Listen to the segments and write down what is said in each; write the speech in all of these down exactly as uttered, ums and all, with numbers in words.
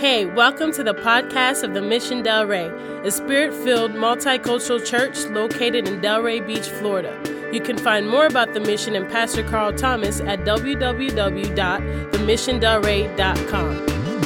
Hey, welcome to the podcast of the Mission Delray, a spirit-filled multicultural church located in Delray Beach, Florida. You can find more about the mission and Pastor Carl Thomas at w w w dot the mission delray dot com.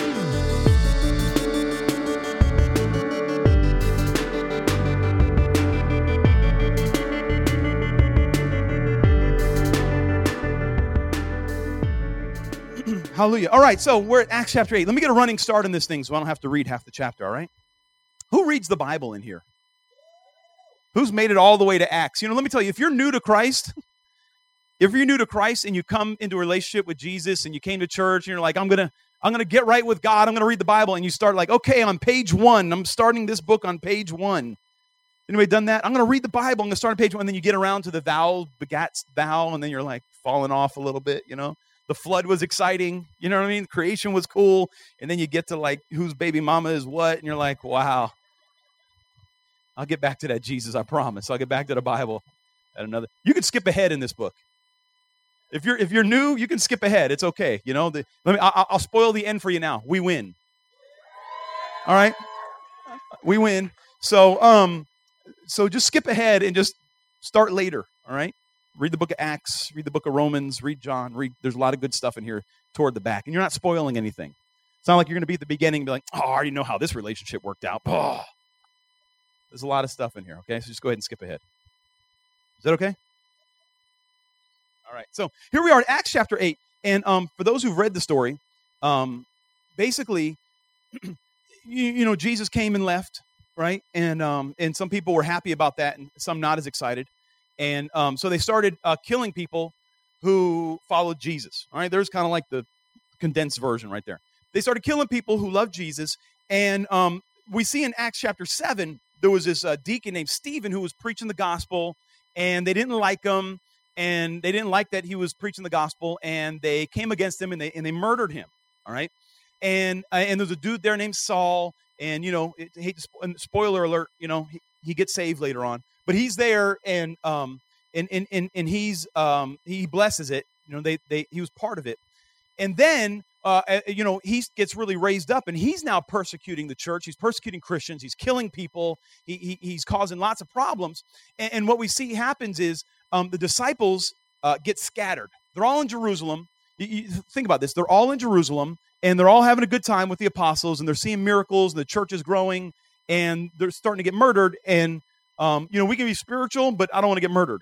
Hallelujah. All right, so we're at Acts chapter eight. Let me get a running start on this thing so I don't have to read half the chapter, all right? Who reads the Bible in here? Who's made it all the way to Acts? You know, let me tell you, if you're new to Christ, if you're new to Christ and you come into a relationship with Jesus and you came to church and you're like, I'm going to I'm going to get right with God, I'm going to read the Bible, and you start like, okay, on page one, I'm starting this book on page one. Anybody done that? I'm going to read the Bible, I'm going to start on page one, and then you get around to the thou begats thou, and then you're like falling off a little bit, you know? The flood was exciting, you know what I mean? Creation was cool, and then you get to like whose baby mama is what, and you're like, wow. I'll get back to that, Jesus, I promise. I'll get back to the Bible at another. You can skip ahead in this book. If you're if you're new, you can skip ahead. It's okay, you know. The, let me. I'll, I'll spoil the end for you now. We win. All right, we win. So um, so just skip ahead and just start later. All right. Read the book of Acts, read the book of Romans, read John, read, there's a lot of good stuff in here toward the back. And you're not spoiling anything. It's not like you're going to be at the beginning and be like, oh, I already know how this relationship worked out. Oh. There's a lot of stuff in here, okay? So just go ahead and skip ahead. Is that okay? All right. So here we are in Acts chapter eight. And um, for those who've read the story, um, basically, you, you know, Jesus came and left, right? And um, and some people were happy about that and some not as excited. And um, so they started uh, killing people who followed Jesus. All right, there's kind of like the condensed version right there. They started killing people who loved Jesus. And um, we see in Acts chapter seven, there was this uh, deacon named Stephen who was preaching the gospel, and they didn't like him, and they didn't like that he was preaching the gospel, and they came against him, and they and they murdered him. All right, and uh, and there's a dude there named Saul, and you know, it, hate to spo- spoiler alert, you know, he, he gets saved later on. But he's there, and um, and and and, and he's um, he blesses it. You know, they they he was part of it, and then uh, you know, he gets really raised up, and he's now persecuting the church. He's persecuting Christians. He's killing people. He, he he's causing lots of problems. And, and what we see happens is um, the disciples uh, get scattered. They're all in Jerusalem. You, you think about this. They're all in Jerusalem, and they're all having a good time with the apostles, and they're seeing miracles, and the church is growing, and they're starting to get murdered. And Um, you know, we can be spiritual, but I don't want to get murdered.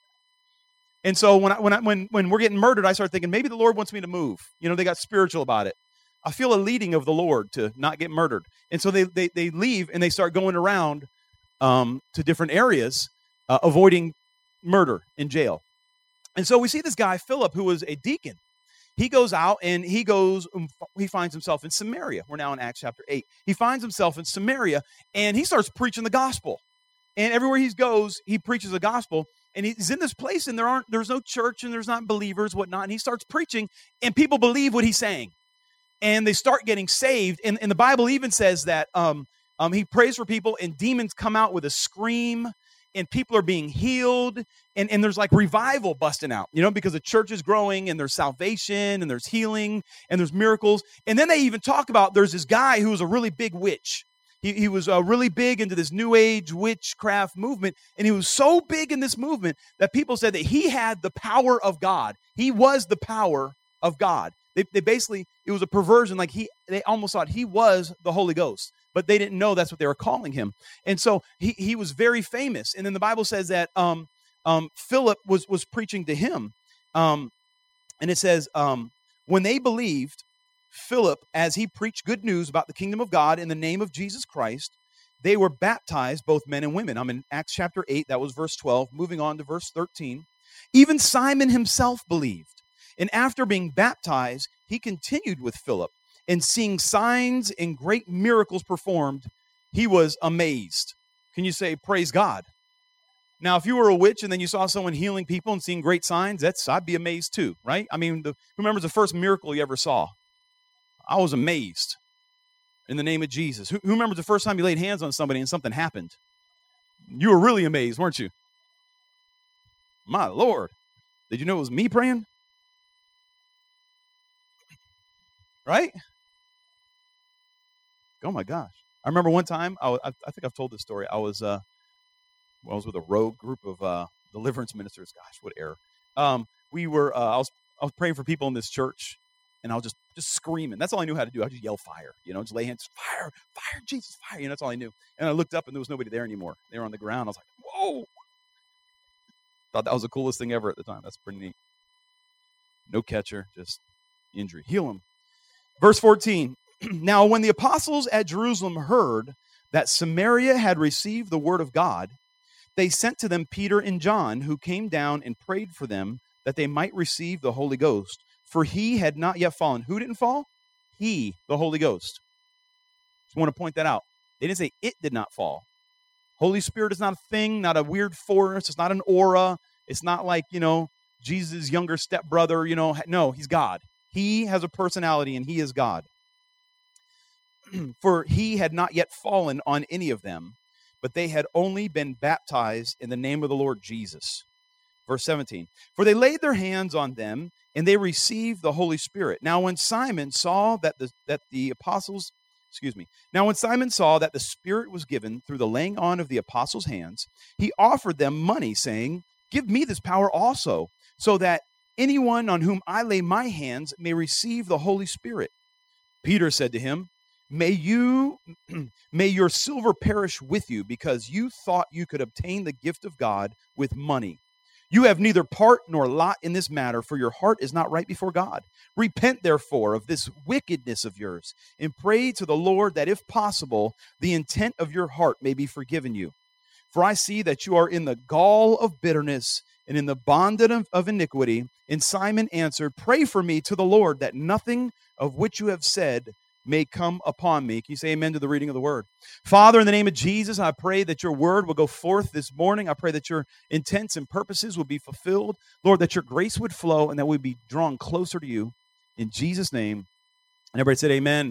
And so when I, when I, when when we're getting murdered, I start thinking maybe the Lord wants me to move. You know, they got spiritual about it. I feel a leading of the Lord to not get murdered. And so they they they leave and they start going around um, to different areas, uh, avoiding murder in jail. And so we see this guy Philip, who was a deacon. He goes out and he goes, he finds himself in Samaria. We're now in Acts chapter eight. He finds himself in Samaria and he starts preaching the gospel. And everywhere he goes, he preaches the gospel. And he's in this place, and there aren't, there's no church, and there's not believers, whatnot. And he starts preaching, and people believe what he's saying. And they start getting saved. And, and the Bible even says that um, um, he prays for people, and demons come out with a scream, and people are being healed. And, and there's like revival busting out, you know, because the church is growing, and there's salvation, and there's healing, and there's miracles. And then they even talk about there's this guy who was a really big witch. He, he was uh, really big into this New Age witchcraft movement, and he was so big in this movement that people said that he had the power of God. He was the power of God. They, they basically, it was a perversion. Like he, they almost thought he was the Holy Ghost, but they didn't know that's what they were calling him. And so he, he was very famous. And then the Bible says that um, um, Philip was was preaching to him, um, and it says um, when they believed Philip, as he preached good news about the kingdom of God in the name of Jesus Christ, they were baptized, both men and women. I'm in Acts chapter eight, that was verse twelve, moving on to verse thirteen. Even Simon himself believed, and after being baptized, he continued with Philip, and seeing signs and great miracles performed, he was amazed. Can you say, praise God? Now, if you were a witch and then you saw someone healing people and seeing great signs, that's I'd be amazed too, right? I mean, the, who remembers the first miracle you ever saw? I was amazed in the name of Jesus. Who, who remembers the first time you laid hands on somebody and something happened? You were really amazed, weren't you? My Lord. Did you know it was me praying? Right? Oh my gosh. I remember one time, I, was, I, I think I've told this story. I was uh, I was with a rogue group of uh, deliverance ministers. Gosh, what error. Um, we were, uh, I was I was praying for people in this church, and I was just, just screaming. That's all I knew how to do. I just yell fire, you know, just lay hands, fire, fire, Jesus, fire. You know, that's all I knew. And I looked up, and there was nobody there anymore. They were on the ground. I was like, whoa. Thought that was the coolest thing ever at the time. That's pretty neat. No catcher, just injury. Heal him. Verse fourteen. Now, when the apostles at Jerusalem heard that Samaria had received the word of God, they sent to them Peter and John, who came down and prayed for them that they might receive the Holy Ghost, for he had not yet fallen. Who didn't fall? He, the Holy Ghost. Just want to point that out. They didn't say it did not fall. Holy Spirit is not a thing, not a weird force. It's not an aura. It's not like, you know, Jesus' younger stepbrother, you know. No, he's God. He has a personality, and he is God. For he had not yet fallen on any of them, but they had only been baptized in the name of the Lord Jesus. Verse seventeen, for they laid their hands on them, and they received the Holy Spirit. Now when Simon saw that the, that the apostles, excuse me, now when Simon saw that the Spirit was given through the laying on of the apostles' hands, he offered them money, saying, give me this power also, so that anyone on whom I lay my hands may receive the Holy Spirit. Peter said to him, May you, may your silver perish with you, because you thought you could obtain the gift of God with money. You have neither part nor lot in this matter, for your heart is not right before God. Repent, therefore, of this wickedness of yours, and pray to the Lord that, if possible, the intent of your heart may be forgiven you. For I see that you are in the gall of bitterness and in the bondage of iniquity. And Simon answered, pray for me to the Lord, that nothing of which you have said may come upon me. Can you say amen to the reading of the word? Father, in the name of Jesus, I pray that your word will go forth this morning. I pray that your intents and purposes will be fulfilled. Lord, that your grace would flow and that we'd be drawn closer to you. In Jesus' name. And everybody said amen.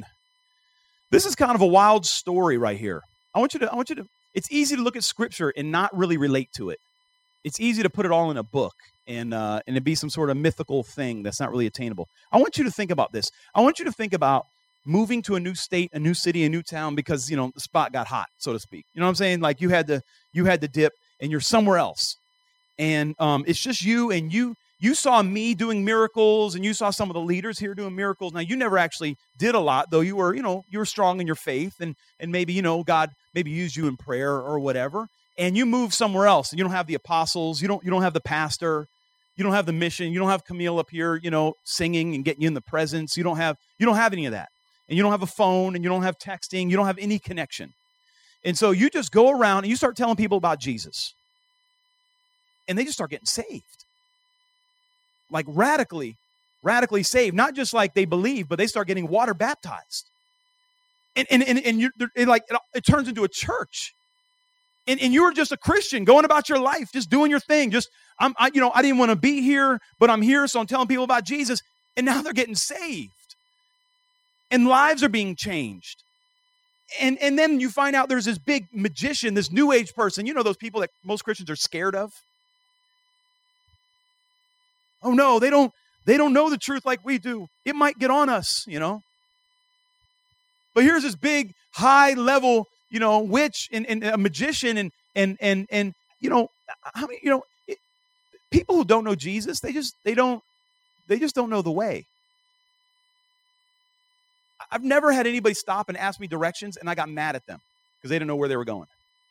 This is kind of a wild story right here. I want you to, I want you to, it's easy to look at scripture and not really relate to it. It's easy to put it all in a book and uh, and it be some sort of mythical thing that's not really attainable. I want you to think about this. I want you to think about moving to a new state, a new city, a new town because, you know, the spot got hot, so to speak. You know what I'm saying? Like you had to, you had to dip and you're somewhere else. And um, it's just you and you, you saw me doing miracles and you saw some of the leaders here doing miracles. Now, you never actually did a lot, though you were, you know, you were strong in your faith and, and maybe, you know, God maybe used you in prayer or whatever. And you move somewhere else and you don't have the apostles. You don't, you don't have the pastor. You don't have the mission. You don't have Camille up here, you know, singing and getting you in the presence. You don't have, you don't have any of that. And you don't have a phone, and you don't have texting, you don't have any connection. And so you just go around and you start telling people about Jesus. And they just start getting saved. Like radically, radically saved. Not just like they believe, but they start getting water baptized. And and and, and you it like it, it turns into a church. And and you were just a Christian going about your life, just doing your thing. Just I'm I, you know, I didn't want to be here, but I'm here, so I'm telling people about Jesus. And now they're getting saved. And lives are being changed. And, and then you find out there's this big magician, this new age person. You know those people that most Christians are scared of? Oh no, they don't, they don't know the truth like we do. It might get on us, you know. But here's this big, high level, you know, witch and, and a magician and and and and you know, how many, you know, it, people who don't know Jesus, they just they don't they just don't know the way. I've never had anybody stop and ask me directions, and I got mad at them because they didn't know where they were going.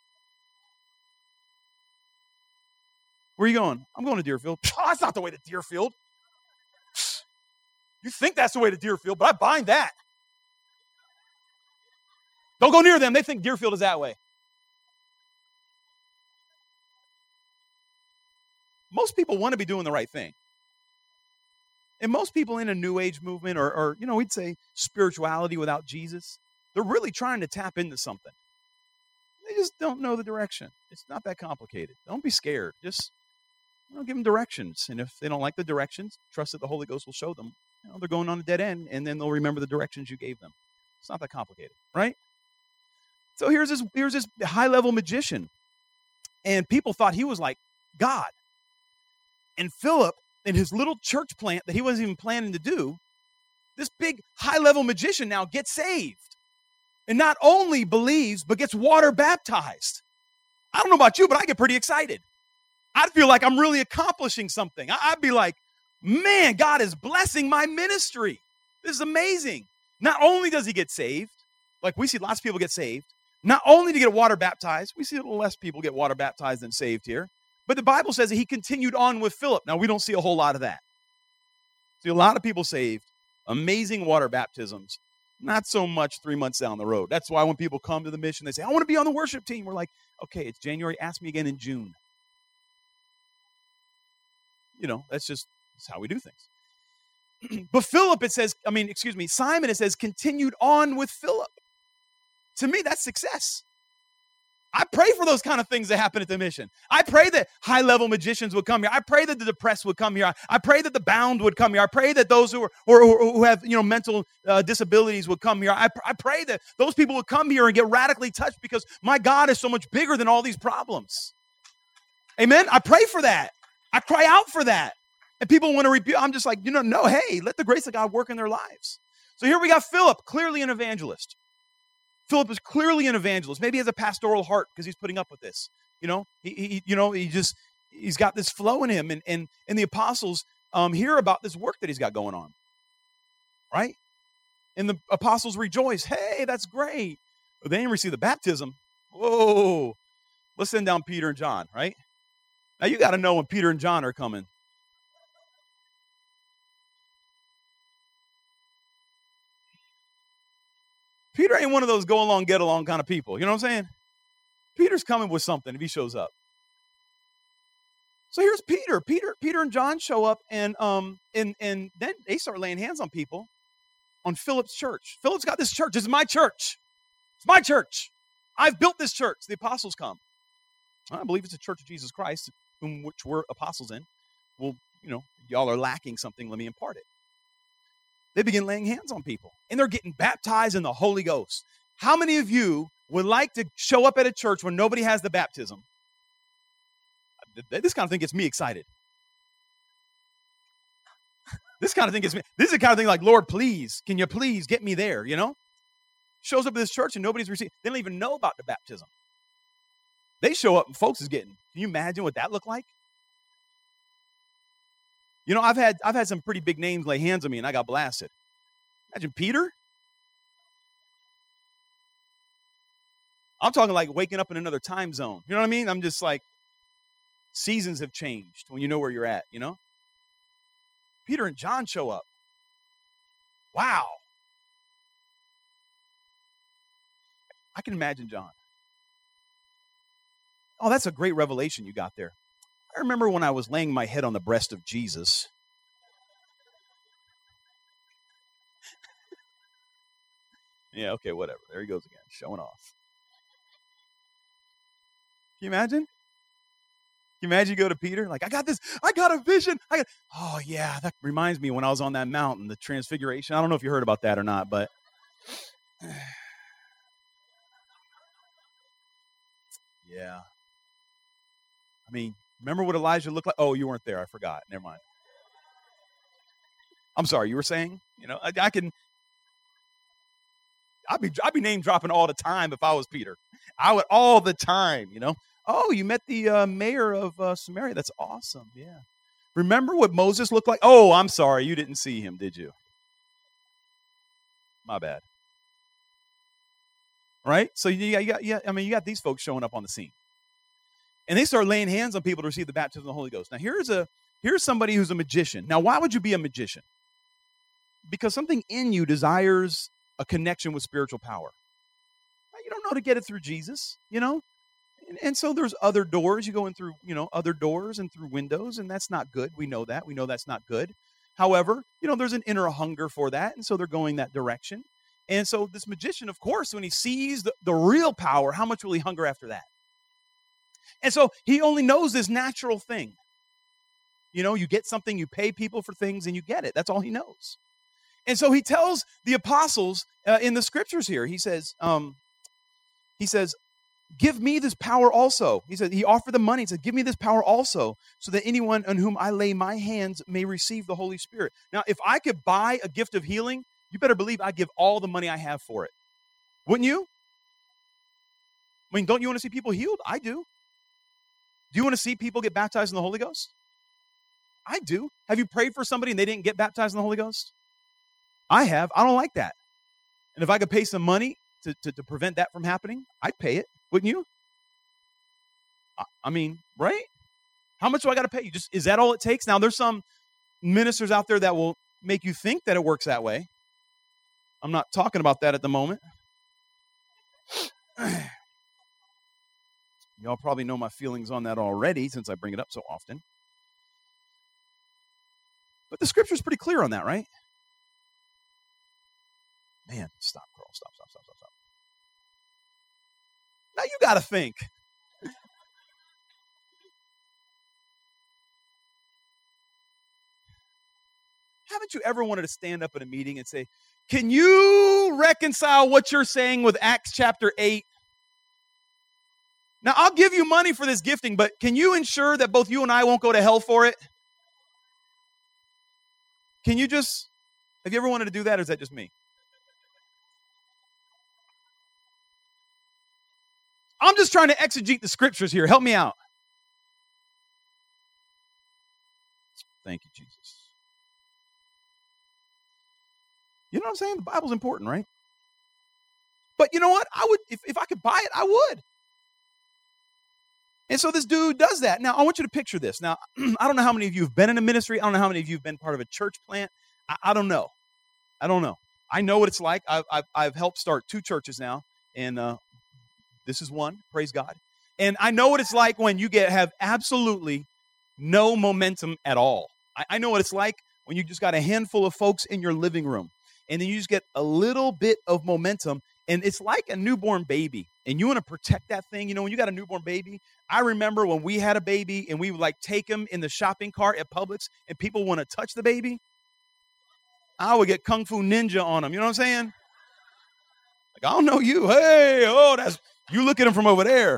Where are you going? I'm going to Deerfield. Oh, that's not the way to Deerfield. You think that's the way to Deerfield, but I bind that. Don't go near them. They think Deerfield is that way. Most people want to be doing the right thing. And most people in a new age movement or, or, you know, we'd say spirituality without Jesus, they're really trying to tap into something. They just don't know the direction. It's not that complicated. Don't be scared. Just, you know, give them directions. And if they don't like the directions, trust that the Holy Ghost will show them. You know, they're going on a dead end, and then they'll remember the directions you gave them. It's not that complicated, right? So here's this, here's this high-level magician, and people thought he was like God. And Philip, in his little church plant that he wasn't even planning to do, this big high-level magician now gets saved. and not only believes, but gets water baptized. I don't know about you, but I get pretty excited. I'd feel like I'm really accomplishing something. I'd be like, man, God is blessing my ministry. This is amazing. Not only does he get saved, like we see lots of people get saved, not only to get water baptized, we see a little less people get water baptized than saved here, but the Bible says that he continued on with Philip. Now, we don't see a whole lot of that. See a lot of people saved, amazing water baptisms, not so much three months down the road. That's why when people come to the mission, they say, I want to be on the worship team. We're like, okay, it's January. Ask me again in June. You know, that's just that's how we do things. But Philip, it says, I mean, excuse me, Simon, it says, continued on with Philip. To me, that's success. I pray for those kind of things that happen at the mission. I pray that high-level magicians would come here. I pray that the depressed would come here. I, I pray that the bound would come here. I pray that those who are or, or who have you know mental uh, disabilities would come here. I, I pray that those people would come here and get radically touched because my God is so much bigger than all these problems. Amen? I pray for that. I cry out for that. And people want to rebuke. I'm just like, you know, no, hey, let the grace of God work in their lives. So here we got Philip, clearly an evangelist. Philip is clearly an evangelist. Maybe he has a pastoral heart because he's putting up with this. You know, he, he you know, he just he's got this flow in him, and and and the apostles um, hear about this work that he's got going on, right? And the apostles rejoice. Hey, that's great. But they didn't receive the baptism. Whoa, let's send down Peter and John, right? Now you got to know when Peter and John are coming. Peter ain't one of those go along, get along kind of people. You know what I'm saying? Peter's coming with something if he shows up. So here's Peter. Peter, Peter and John show up, and um, and and then they start laying hands on people, on Philip's church. Philip's got this church. This is my church. It's my church. I've built this church. The apostles come. I believe it's a church of Jesus Christ, whom which we're apostles in. Well, you know, y'all are lacking something. Let me impart it. They begin laying hands on people, and they're getting baptized in the Holy Ghost. How many of you would like to show up at a church where nobody has the baptism? This kind of thing gets me excited. This kind of thing gets me, this is the kind of thing like, Lord, please, can you please get me there, you know? Shows up at this church and nobody's received, they don't even know about the baptism. They show up and folks is getting, can you imagine what that looked like? You know, I've had I've had some pretty big names lay hands on me and I got blasted. Imagine Peter. I'm talking like waking up in another time zone. You know what I mean? I'm just like, seasons have changed when you know where you're at, you know? Peter and John show up. Wow. I can imagine John. Oh, that's a great revelation you got there. I remember when I was laying my head on the breast of Jesus. Yeah, okay, whatever. There he goes again, showing off. Can you imagine? Can you imagine you go to Peter? Like, I got this, I got a vision. I got, oh, yeah, that reminds me when I was on that mountain, the transfiguration. I don't know if you heard about that or not, but yeah. I mean, remember what Elijah looked like? Oh, you weren't there. I forgot. Never mind. I'm sorry. You were saying, you know, I, I can, I'd be, I'd be name dropping all the time if I was Peter. I would all the time, you know. Oh, you met the uh, mayor of uh, Samaria. That's awesome. Yeah. Remember what Moses looked like? Oh, I'm sorry. You didn't see him, did you? My bad. Right? So you got, you got, yeah, I mean, you got these folks showing up on the scene. And they start laying hands on people to receive the baptism of the Holy Ghost. Now, here's a here's somebody who's a magician. Now, why would you be a magician? Because something in you desires a connection with spiritual power. Now, you don't know to get it through Jesus, you know? And, and so there's other doors. You go in through, you know, other doors and through windows, and that's not good. We know that. We know that's not good. However, you know, there's an inner hunger for that, and so they're going that direction. And so this magician, of course, when he sees the, the real power, how much will he hunger after that? And so he only knows this natural thing. You know, you get something, you pay people for things, and you get it. That's all he knows. And so he tells the apostles uh, in the scriptures here, he says, um, he says, give me this power also. He said, he offered the money. He said, give me this power also, so that anyone on whom I lay my hands may receive the Holy Spirit. Now, if I could buy a gift of healing, you better believe I'd give all the money I have for it. Wouldn't you? I mean, don't you want to see people healed? I do. Do you want to see people get baptized in the Holy Ghost? I do. Have you prayed for somebody and they didn't get baptized in the Holy Ghost? I have. I don't like that. And if I could pay some money to, to, to prevent that from happening, I'd pay it. Wouldn't you? I, I mean, right? How much do I got to pay you? Just, is that all it takes? Now, there's some ministers out there that will make you think that it works that way. I'm not talking about that at the moment. Y'all probably know my feelings on that already since I bring it up so often. But the scripture's pretty clear on that, right? Man, stop, Carl. Stop, stop, stop, stop, stop. Now you got to think. Haven't you ever wanted to stand up at a meeting and say, can you reconcile what you're saying with Acts chapter eight? Now, I'll give you money for this gifting, but can you ensure that both you and I won't go to hell for it? Can you just, have you ever wanted to do that, or is that just me? I'm just trying to exegete the scriptures here. Help me out. Thank you, Jesus. You know what I'm saying? The Bible's important, right? But you know what? I would, if, if I could buy it, I would. And so this dude does that. Now, I want you to picture this. Now, I don't know how many of you have been in a ministry. I don't know how many of you have been part of a church plant. I, I don't know. I don't know. I know what it's like. I've, I've, I've helped start two churches now, and uh, this is one. Praise God. And I know what it's like when you get have absolutely no momentum at all. I, I know what it's like when you just got a handful of folks in your living room, and then you just get a little bit of momentum, and it's like a newborn baby, and you want to protect that thing. You know, when you got a newborn baby, I remember when we had a baby, and we would like take him in the shopping cart at Publix, and people want to touch the baby. I would get Kung Fu Ninja on them. You know what I'm saying? Like, I don't know you. Hey, oh, that's, you look at him from over there.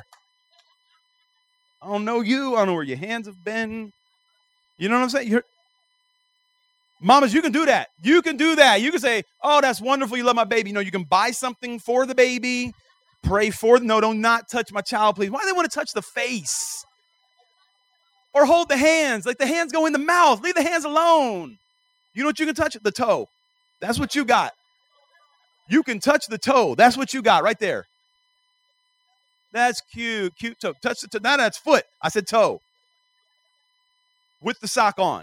I don't know you. I don't know where your hands have been. You know what I'm saying? You're, mamas, you can do that. You can do that. You can say, oh, that's wonderful. You love my baby. You know, you can buy something for the baby. Pray for them. No, don't not touch my child, please. Why do they want to touch the face? Or hold the hands. Like the hands go in the mouth. Leave the hands alone. You know what you can touch? The toe. That's what you got. You can touch the toe. That's what you got right there. That's cute. Cute toe. Touch the toe. Now that's foot. I said toe. With the sock on.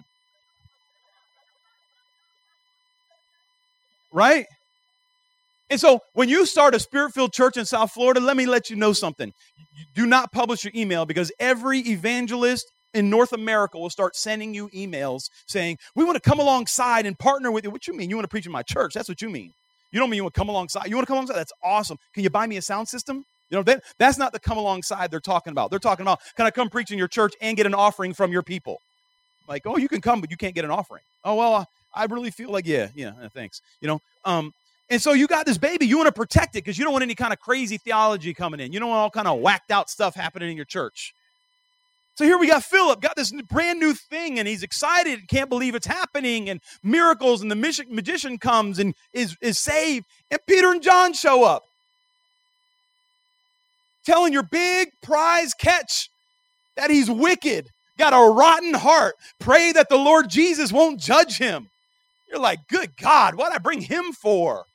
Right? And so when you start a Spirit-filled church in South Florida, let me let you know something. Do not publish your email, because every evangelist in North America will start sending you emails saying, we want to come alongside and partner with you. What you mean? You want to preach in my church? That's what you mean. You don't mean you want to come alongside. You want to come alongside? That's awesome. Can you buy me a sound system? You know, that, that's not the come alongside they're talking about. They're talking about, can I come preach in your church and get an offering from your people? Like, oh, you can come, but you can't get an offering. Oh, well, I, I really feel like, yeah, yeah, thanks. You know, um, and so you got this baby. You want to protect it because you don't want any kind of crazy theology coming in. You don't want all kind of whacked out stuff happening in your church. So here we got Philip, got this brand new thing, and he's excited and can't believe it's happening, and miracles, and the magician comes and is, is saved, and Peter and John show up. Telling your big prize catch that he's wicked, got a rotten heart. Pray that the Lord Jesus won't judge him. You're like, good God, what'd I bring him for?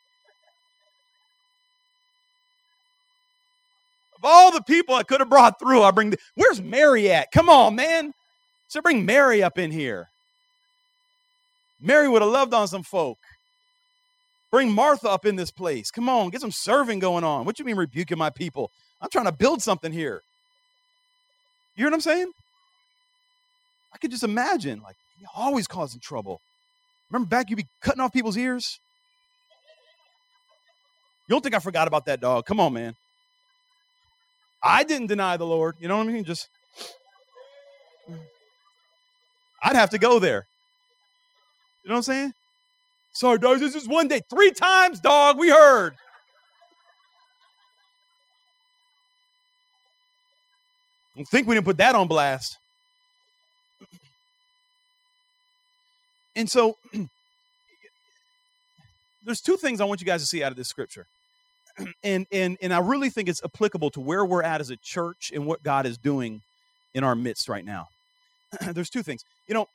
Of all the people I could have brought through, I bring, the, where's Mary at? Come on, man. So bring Mary up in here. Mary would have loved on some folk. Bring Martha up in this place. Come on, get some serving going on. What you mean rebuking my people? I'm trying to build something here. You hear what I'm saying? I could just imagine, like, you're always causing trouble. Remember back, you be cutting off people's ears? You don't think I forgot about that, dog? Come on, man. I didn't deny the Lord. You know what I mean? Just, I'd have to go there. You know what I'm saying? Sorry, dog, this is one day. Three times, dog, we heard. I think we didn't put that on blast. And so, there's two things I want you guys to see out of this scripture. and, and, and I really think it's applicable to where we're at as a church and what God is doing in our midst right now. There's two things. You know,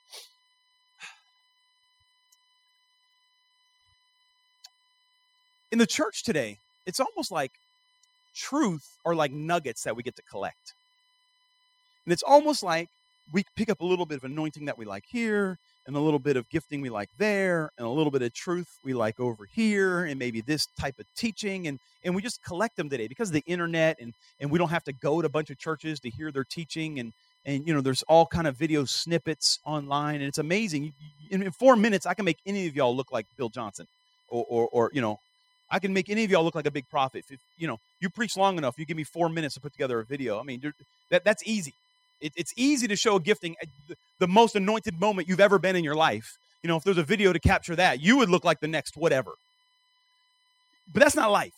in the church today, it's almost like truth are like nuggets that we get to collect. And it's almost like we pick up a little bit of anointing that we like here, and a little bit of gifting we like there, and a little bit of truth we like over here, and maybe this type of teaching, and, and we just collect them today because of the internet, and, and we don't have to go to a bunch of churches to hear their teaching, and, and you know, there's all kind of video snippets online, and it's amazing. In, in four minutes, I can make any of y'all look like Bill Johnson, or, or, or you know, I can make any of y'all look like a big prophet. If, you know, you preach long enough, you give me four minutes to put together a video. I mean, that that's easy. It, it's easy to show a gifting, the, the most anointed moment you've ever been in your life. You know, if there's a video to capture that, you would look like the next whatever. But that's not life.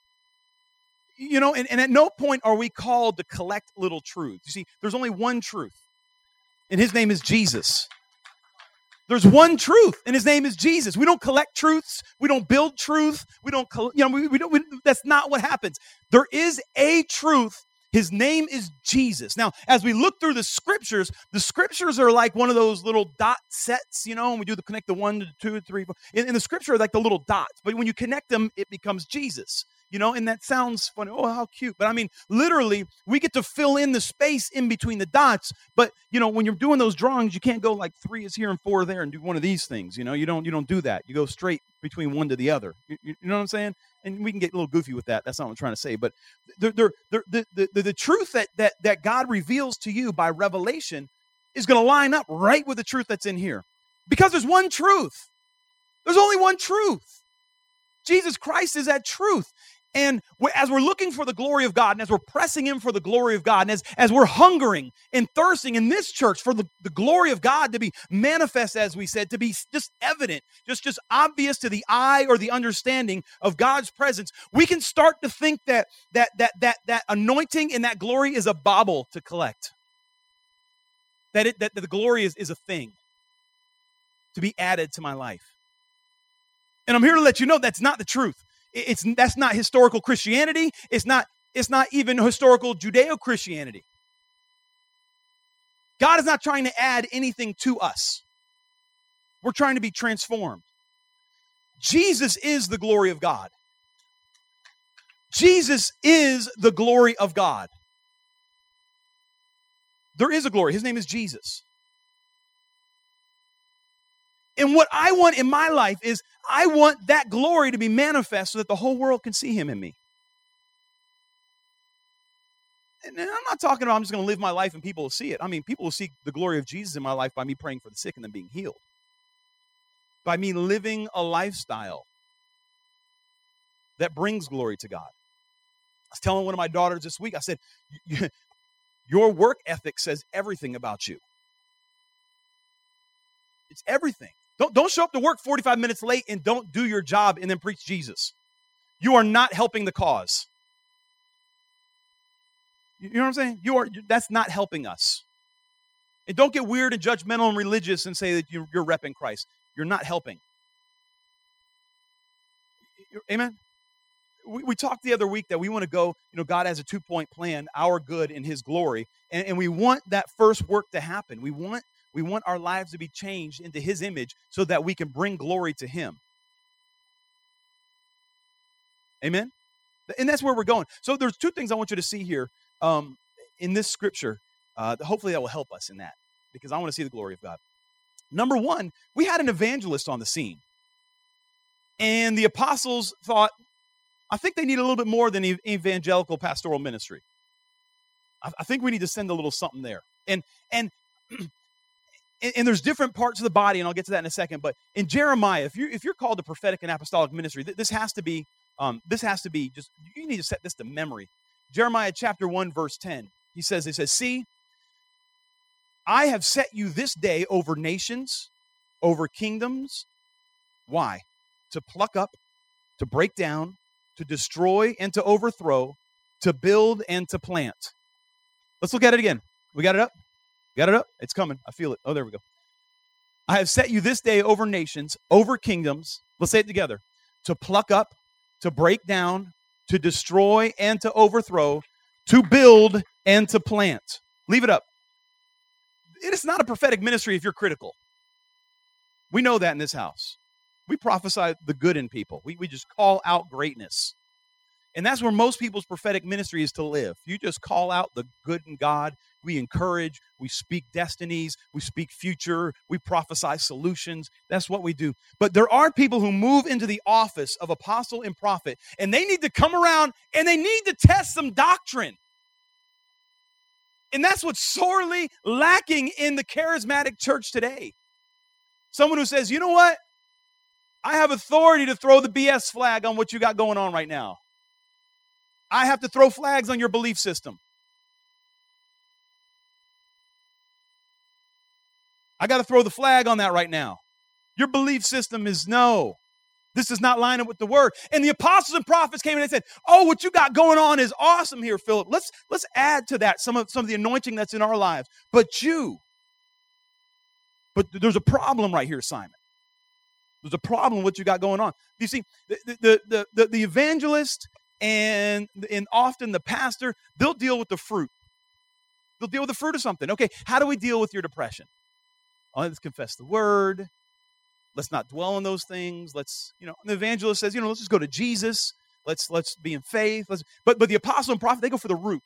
You know, and, and at no point are we called to collect little truths. You see, there's only one truth, and his name is Jesus. There's one truth, and his name is Jesus. We don't collect truths. We don't build truth. We don't, you know, we, we don't. We, that's not what happens. There is a truth. His name is Jesus. Now, as we look through the scriptures, the scriptures are like one of those little dot sets, you know, and we do the connect the one to the two, three, four. In, in the scripture, are like the little dots. But when you connect them, it becomes Jesus. You know, and that sounds funny. Oh, how cute. But I mean, literally, we get to fill in the space in between the dots. But, you know, when you're doing those drawings, you can't go like three is here and four there and do one of these things. You know, you don't you don't do that. You go straight between one to the other. You, you know what I'm saying? And we can get a little goofy with that. That's not what I'm trying to say. But they're, they're, they're, the, the, the, the truth that, that, that God reveals to you by revelation is going to line up right with the truth that's in here. Because there's one truth. There's only one truth. Jesus Christ is that truth. And as we're looking for the glory of God, and as we're pressing in for the glory of God, and as, as we're hungering and thirsting in this church for the, the glory of God to be manifest, as we said, to be just evident, just, just obvious to the eye or the understanding of God's presence, we can start to think that that that that that anointing and that glory is a bauble to collect. That it that the glory is, is a thing to be added to my life. And I'm here to let you know that's not the truth. It's that's not historical Christianity. It's not, it's not even historical Judeo-Christianity. God is not trying to add anything to us. We're trying to be transformed. Jesus is the glory of God. Jesus is the glory of God. There is a glory. His name is Jesus. And what I want in my life is I want that glory to be manifest so that the whole world can see him in me. And I'm not talking about I'm just going to live my life and people will see it. I mean, people will see the glory of Jesus in my life by me praying for the sick and them being healed. By me living a lifestyle that brings glory to God. I was telling one of my daughters this week, I said, your work ethic says everything about you. It's everything. Don't, don't show up to work forty-five minutes late and don't do your job and then preach Jesus. You are not helping the cause. You know what I'm saying? You are. That's not helping us. And don't get weird and judgmental and religious and say that you're, you're repping Christ. You're not helping. Amen? We, we talked the other week that we want to go, you know, God has a two-point plan, our good and his glory. And, and we want that first work to happen. We want We want our lives to be changed into his image so that we can bring glory to him. Amen? And that's where we're going. So there's two things I want you to see here um, in this scripture. Uh, hopefully that will help us in that because I want to see the glory of God. Number one, we had an evangelist on the scene. And the apostles thought, I think they need a little bit more than evangelical pastoral ministry. I, I think we need to send a little something there. And, and, And, and there's different parts of the body, and I'll get to that in a second. But in Jeremiah, if you're if you're called to prophetic and apostolic ministry, th- this has to be um, this has to be just you need to set this to memory. Jeremiah chapter one, verse ten. He says, "He says, see, I have set you this day over nations, over kingdoms. Why? To pluck up, to break down, to destroy, and to overthrow, to build and to plant." Let's look at it again. We got it up. Got it up? It's coming. I feel it. Oh, there we go. I have set you this day over nations, over kingdoms. Let's say it together. To pluck up, to break down, to destroy and to overthrow, to build and to plant. Leave it up. It is not a prophetic ministry if you're critical. We know that in this house. We prophesy the good in people. We, we just call out greatness. And that's where most people's prophetic ministry is to live. You just call out the good in God. We encourage, we speak destinies, we speak future, we prophesy solutions. That's what we do. But there are people who move into the office of apostle and prophet, and they need to come around and they need to test some doctrine. And that's what's sorely lacking in the charismatic church today. Someone who says, you know what? I have authority to throw the B S flag on what you got going on right now. I have to throw flags on your belief system. I got to throw the flag on that right now. Your belief system is no. This does not line up with the word. And the apostles and prophets came in and said, oh, what you got going on is awesome here, Philip. Let's, let's add to that some of, some of the anointing that's in our lives. But you, but there's a problem right here, Simon. There's a problem with what you got going on. You see, the, the, the, the, the evangelist and, and often the pastor, they'll deal with the fruit. They'll deal with the fruit of something. Okay, how do we deal with your depression? Oh, let's confess the word. Let's not dwell on those things. Let's, you know, the evangelist says, you know, let's just go to Jesus. Let's let's be in faith. Let's, but but the apostle and prophet, they go for the root.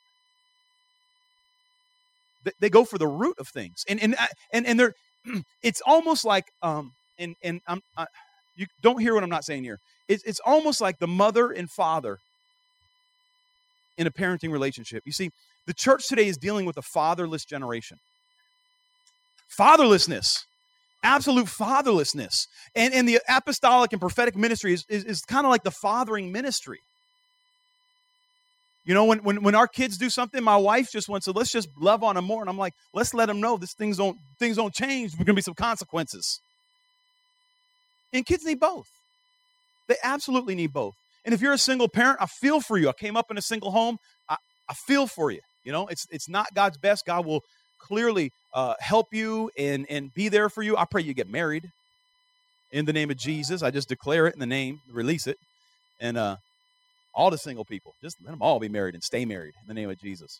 They, they go for the root of things, and and and and they're. It's almost like um and and I'm I, you don't hear what I'm not saying here. It's it's almost like the mother and father in a parenting relationship. You see, the church today is dealing with a fatherless generation. Fatherlessness. Absolute fatherlessness. And, and the apostolic and prophetic ministry is, is, is kind of like the fathering ministry. You know, when, when, when our kids do something, my wife just wants to, let's just love on them more. And I'm like, let's let them know this things don't, things don't change. There's going to be some consequences. And kids need both. They absolutely need both. And if you're a single parent, I feel for you. I came up in a single home. I, I feel for you. You know, it's, it's not God's best. God will clearly uh, help you and, and be there for you. I pray you get married in the name of Jesus. I just declare it in the name, release it. And uh, all the single people, just let them all be married and stay married in the name of Jesus.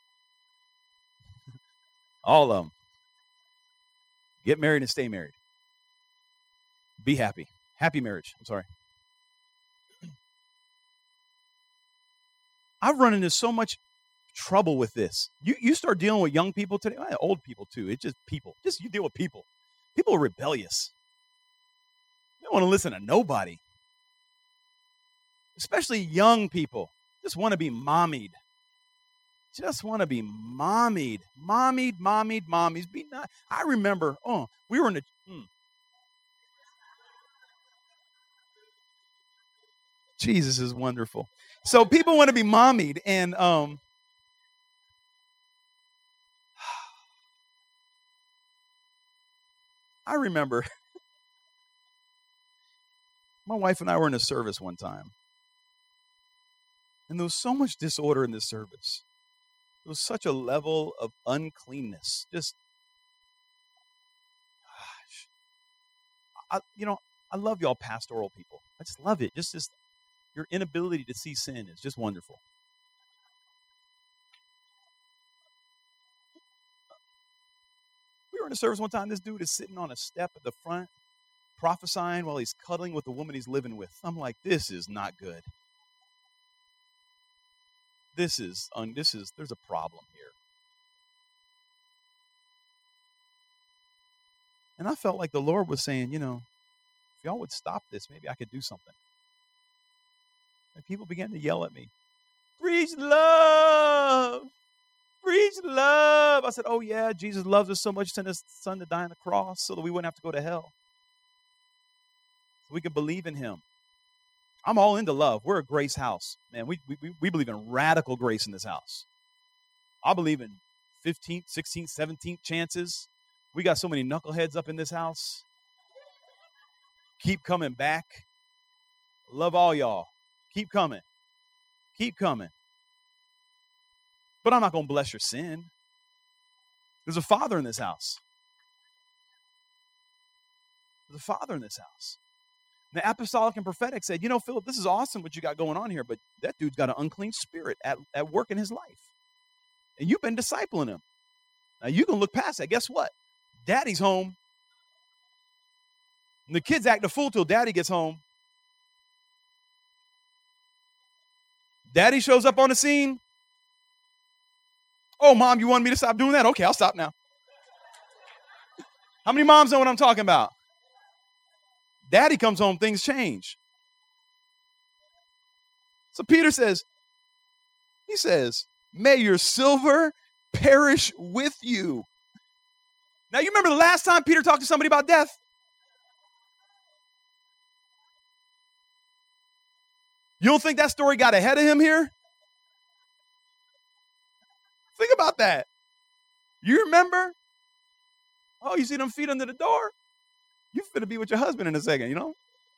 All of them. Get married and stay married. Be happy. Happy marriage. I'm sorry. I've run into so much trouble with this. You you start dealing with young people today, well, old people too. It's just people. Just you deal with people. People are rebellious. They don't want to listen to nobody. Especially young people. Just want to be mommied. Just want to be mommied. Mommied, mommied, mommies. Be not. I remember, oh, we were in the hmm. Jesus is wonderful. So people want to be mommied, and um I remember my wife and I were in a service one time, and there was so much disorder in this service. There was such a level of uncleanness. Just, gosh, I, you know, I love y'all pastoral people. I just love it. Just, just your inability to see sin is just wonderful. We were in a service one time. This dude is sitting on a step at the front, prophesying while he's cuddling with the woman he's living with. I'm like, this is not good. This is, um, this is, there's a problem here. And I felt like the Lord was saying, you know, if y'all would stop this, maybe I could do something. And people began to yell at me, preach love. Preach love. I said, oh, yeah, Jesus loves us so much, he sent his son to die on the cross so that we wouldn't have to go to hell. So we could believe in him. I'm all into love. We're a grace house. Man, we, we, we believe in radical grace in this house. I believe in fifteenth, sixteenth, seventeenth chances. We got so many knuckleheads up in this house. Keep coming back. Love all y'all. Keep coming. Keep coming. But I'm not going to bless your sin. There's a father in this house. There's a father in this house. The apostolic and prophetic said, you know, Philip, this is awesome what you got going on here, but that dude's got an unclean spirit at, at work in his life. And you've been discipling him. Now, you can look past that. Guess what? Daddy's home. And the kids act a fool till daddy gets home. Daddy shows up on the scene. Oh, Mom, you want me to stop doing that? Okay, I'll stop now. How many moms know what I'm talking about? Daddy comes home, things change. So Peter says, he says, may your silver perish with you. Now, you remember the last time Peter talked to somebody about death? You don't think that story got ahead of him here? Think about that. You remember? Oh, you see them feet under the door? You finna be with your husband in a second, you know?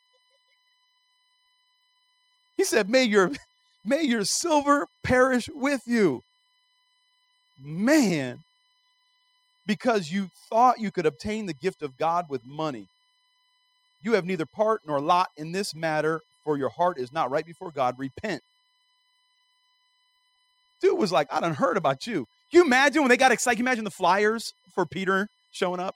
He said, may your, may your silver perish with you. Man, because you thought you could obtain the gift of God with money. You have neither part nor lot in this matter, for your heart is not right before God. Repent. Dude was like, I done heard about you. Can you imagine when they got excited? Can you imagine the flyers for Peter showing up?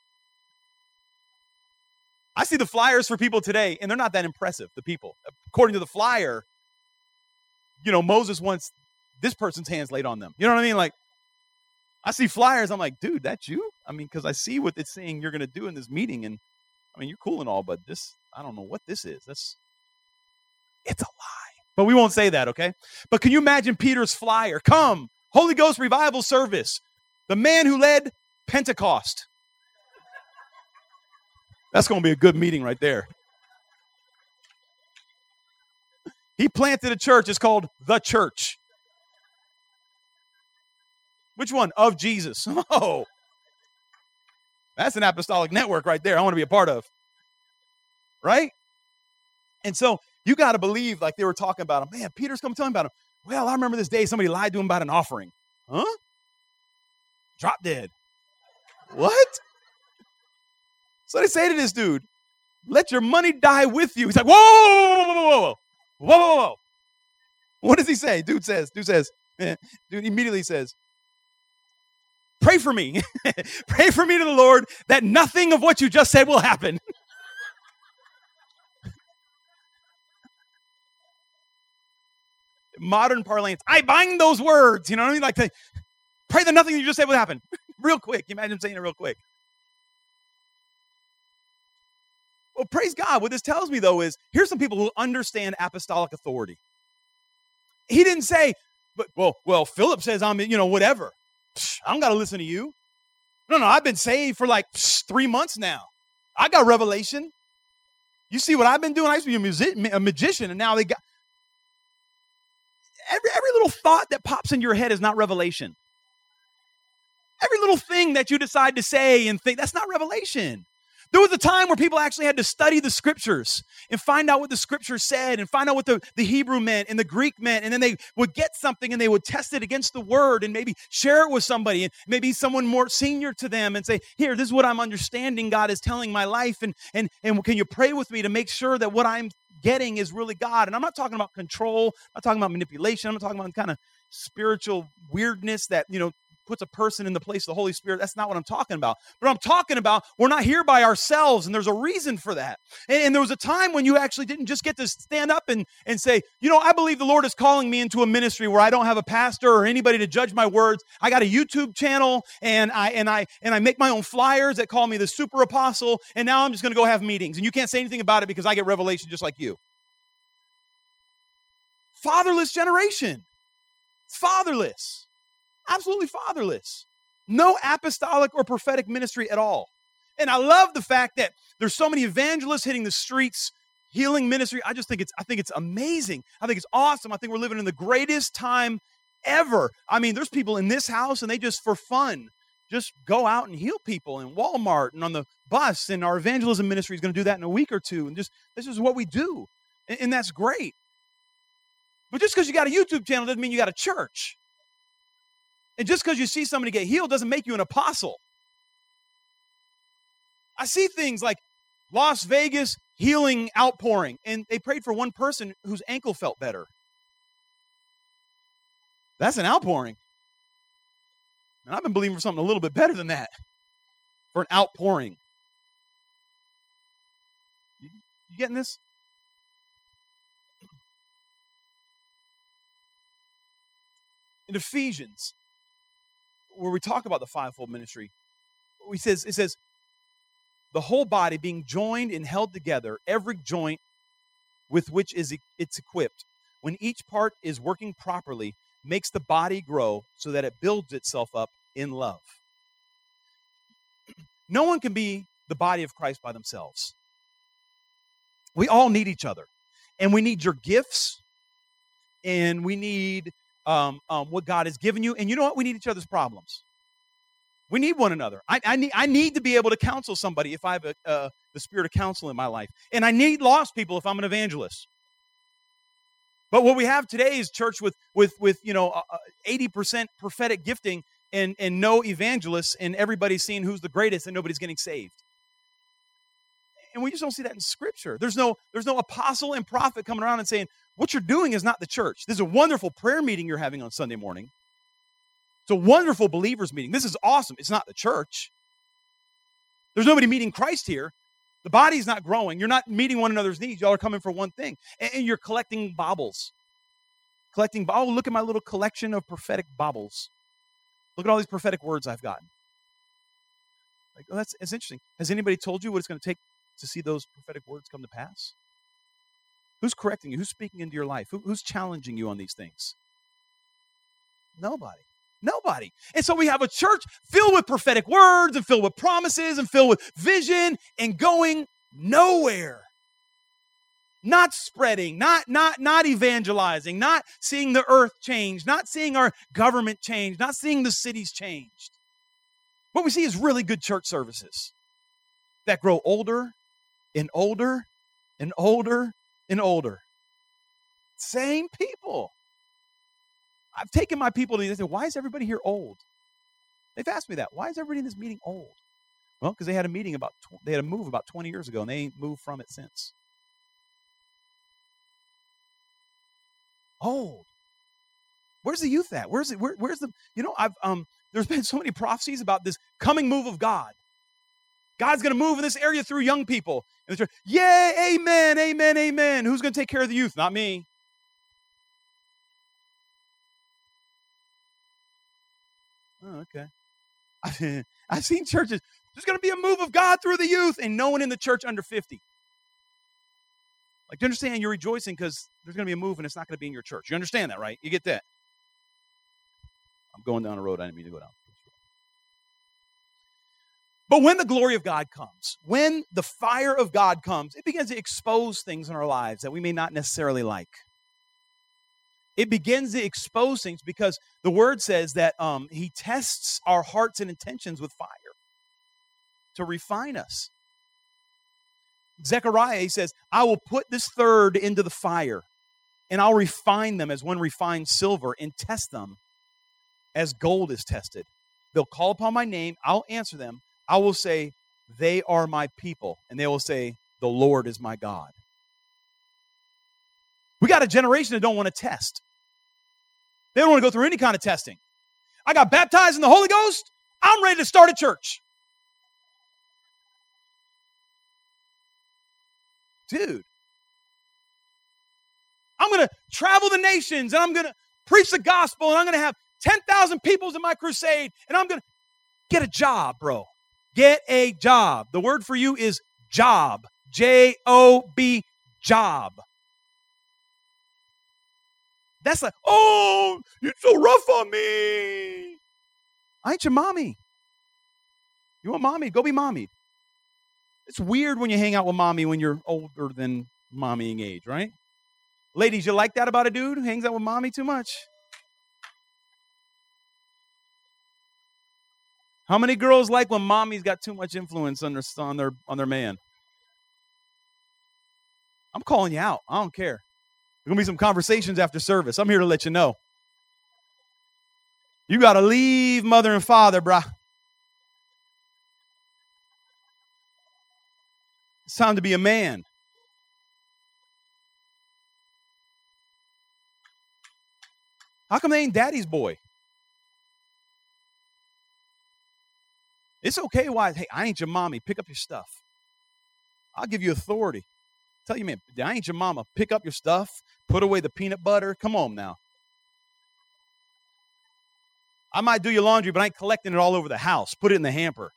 I see the flyers for people today, and they're not that impressive, the people. According to the flyer, you know, Moses wants this person's hands laid on them. You know what I mean? Like, I see flyers, I'm like, dude, that's you? I mean, because I see what it's saying you're going to do in this meeting, and I mean, you're cool and all, but this, I don't know what this is. That's, it's a lie. But we won't say that, okay? But can you imagine Peter's flyer? Come, Holy Ghost revival service. The man who led Pentecost. That's going to be a good meeting right there. He planted a church. It's called The Church. Which one? Of Jesus. Oh, that's an apostolic network right there I want to be a part of. Right? And so you got to believe, like they were talking about him. Man, Peter's come telling about him. Well, I remember this day somebody lied to him about an offering. Huh? Drop dead. What? So they say to this dude, let your money die with you. He's like, whoa, whoa, whoa, whoa, whoa, whoa, whoa, whoa. What does he say? Dude says, dude says, dude immediately says, pray for me. Pray for me to the Lord that nothing of what you just said will happen. Modern parlance, I bind those words. You know what I mean? Like, to, pray that nothing you just said will happen. Real quick. Imagine saying it real quick. Well, praise God. What this tells me, though, is here's some people who understand apostolic authority. He didn't say, but well, well, Philip says I'm, you know, whatever. I don't got to listen to you. No, no, I've been saved for like three months now. I got revelation. You see what I've been doing? I used to be a, music, a magician, and now they got... Every, every little thought that pops in your head is not revelation. Every little thing that you decide to say and think, that's not revelation. There was a time where people actually had to study the scriptures and find out what the scriptures said and find out what the, the Hebrew meant and the Greek meant. And then they would get something and they would test it against the word and maybe share it with somebody and maybe someone more senior to them and say, here, this is what I'm understanding God is telling my life. And, and, and can you pray with me to make sure that what I'm getting is really God? And I'm not talking about control. I'm not talking about manipulation. I'm not talking about kind of spiritual weirdness that, you know, puts a person in the place of the Holy Spirit. That's not what I'm talking about. But I'm talking about we're not here by ourselves, and there's a reason for that. And, and there was a time when you actually didn't just get to stand up and, and say, you know, I believe the Lord is calling me into a ministry where I don't have a pastor or anybody to judge my words. I got a YouTube channel, and I and I and I make my own flyers that call me the super apostle, and now I'm just going to go have meetings. And you can't say anything about it because I get revelation just like you. Fatherless generation. Fatherless. Absolutely fatherless. No apostolic or prophetic ministry at all. And I love the fact that there's so many evangelists hitting the streets, healing ministry. I just think it's I think it's amazing. I think it's awesome. I think we're living in the greatest time ever. I mean, there's people in this house and they just for fun just go out and heal people in Walmart and on the bus, and our evangelism ministry is going to do that in a week or two. And just this is what we do. And, and that's great. But just because you got a YouTube channel doesn't mean you got a church. And just because you see somebody get healed doesn't make you an apostle. I see things like Las Vegas healing outpouring, and they prayed for one person whose ankle felt better. That's an outpouring. And I've been believing for something a little bit better than that, for an outpouring. You, you getting this? In Ephesians, where we talk about the fivefold ministry, we says it says, the whole body being joined and held together, every joint with which is e- it's equipped, when each part is working properly, makes the body grow so that it builds itself up in love. No one can be the body of Christ by themselves. We all need each other. And we need your gifts. And we need um, um, what God has given you. And you know what? We need each other's problems. We need one another. I, I, need, I need to be able to counsel somebody if I have a, uh, the spirit of counsel in my life. And I need lost people if I'm an evangelist. But what we have today is church with, with, with you know, uh, eighty percent prophetic gifting and, and no evangelists, and everybody's seeing who's the greatest and nobody's getting saved. And we just don't see that in Scripture. There's no, there's no apostle and prophet coming around and saying, what you're doing is not the church. This is a wonderful prayer meeting you're having on Sunday morning. It's a wonderful believers meeting. This is awesome. It's not the church. There's nobody meeting Christ here. The body's not growing. You're not meeting one another's needs. Y'all are coming for one thing. And, and you're collecting baubles. Collecting, oh, look at my little collection of prophetic baubles. Look at all these prophetic words I've gotten. Like, oh, that's, that's interesting. Has anybody told you what it's going to take to see those prophetic words come to pass? Who's correcting you? Who's speaking into your life? Who, who's challenging you on these things? Nobody. Nobody. And so we have a church filled with prophetic words and filled with promises and filled with vision and going nowhere. Not spreading, not, not, not evangelizing, not seeing the earth change, not seeing our government change, not seeing the cities changed. What we see is really good church services that grow older and older and older and older. Same people. I've taken my people to, they say, why is everybody here old? They've asked me that. Why is everybody in this meeting old? Well, because they had a meeting about, they had a move about twenty years ago, and they ain't moved from it since. Old. Where's the youth at? Where's it? Where, where's the, you know, I've, um, there's been so many prophecies about this coming move of God. God's going to move in this area through young people. And they're, yay, amen, amen, amen. Who's going to take care of the youth? Not me. Oh, okay. I've, I've seen churches, there's going to be a move of God through the youth, and no one in the church under fifty. Like, do you understand? You're rejoicing because there's going to be a move, and it's not going to be in your church. You understand that, right? You get that? I'm going down a road I didn't mean to go down. But when the glory of God comes, when the fire of God comes, it begins to expose things in our lives that we may not necessarily like. It begins to expose things because the word says that um, he tests our hearts and intentions with fire to refine us. Zechariah, he says, I will put this third into the fire, and I'll refine them as one refines silver and test them as gold is tested. They'll call upon my name. I'll answer them. I will say, they are my people. And they will say, the Lord is my God. We got a generation that don't want to test. They don't want to go through any kind of testing. I got baptized in the Holy Ghost. I'm ready to start a church. Dude, I'm going to travel the nations, and I'm going to preach the gospel, and I'm going to have ten thousand people in my crusade, and I'm going to get a job, bro. Get a job. The word for you is job. J O B, job. That's like, oh, you're so rough on me. I ain't your mommy. You want mommy? Go be mommy. It's weird when you hang out with mommy when you're older than mommying age, right? Ladies, you like that about a dude who hangs out with mommy too much? How many girls like when mommy's got too much influence on their, on their, on their man? I'm calling you out. I don't care. There's going to be some conversations after service. I'm here to let you know. You got to leave mother and father, brah. It's time to be a man. How come they ain't daddy's boy? It's okay, wives. Hey, I ain't your mommy. Pick up your stuff. I'll give you authority. Tell you, man, I ain't your mama. Pick up your stuff. Put away the peanut butter. Come on now. I might do your laundry, but I ain't collecting it all over the house. Put it in the hamper.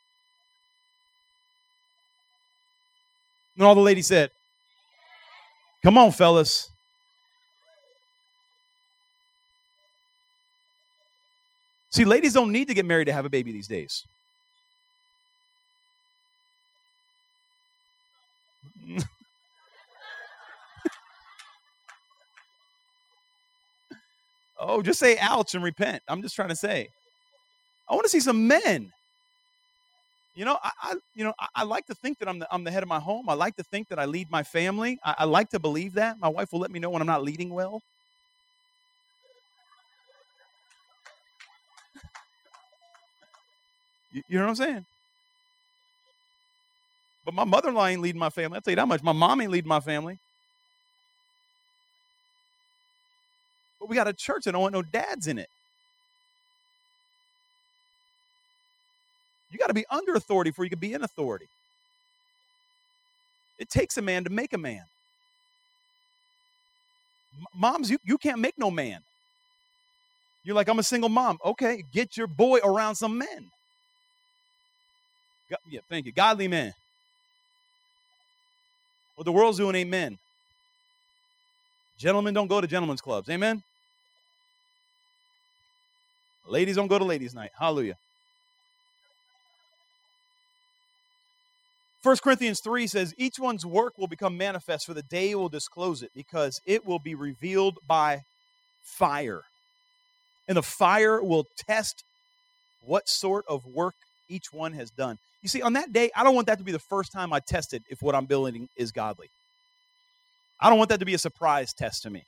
And all the ladies said, come on, fellas. See, ladies don't need to get married to have a baby these days. Oh, just say ouch and repent. I'm just trying to say. I want to see some men. You know, I, I you know, I, I like to think that I'm the I'm the head of my home. I like to think that I lead my family. I, I like to believe that. My wife will let me know when I'm not leading well. You, you know what I'm saying? But my mother-in-law ain't leading my family. I'll tell you that much. My mom ain't leading my family. But we got a church that don't want no dads in it. You got to be under authority before you can be in authority. It takes a man to make a man. Moms, you, you can't make no man. You're like, I'm a single mom. Okay, get your boy around some men. God, yeah, thank you. Godly men. What the world's doing ain't men. Gentlemen don't go to gentlemen's clubs. Amen? Ladies don't go to ladies' night. Hallelujah. First Corinthians three says, each one's work will become manifest, for the day will disclose it, because it will be revealed by fire. And the fire will test what sort of work each one has done. You see, on that day, I don't want that to be the first time I tested if what I'm building is godly. I don't want that to be a surprise test to me.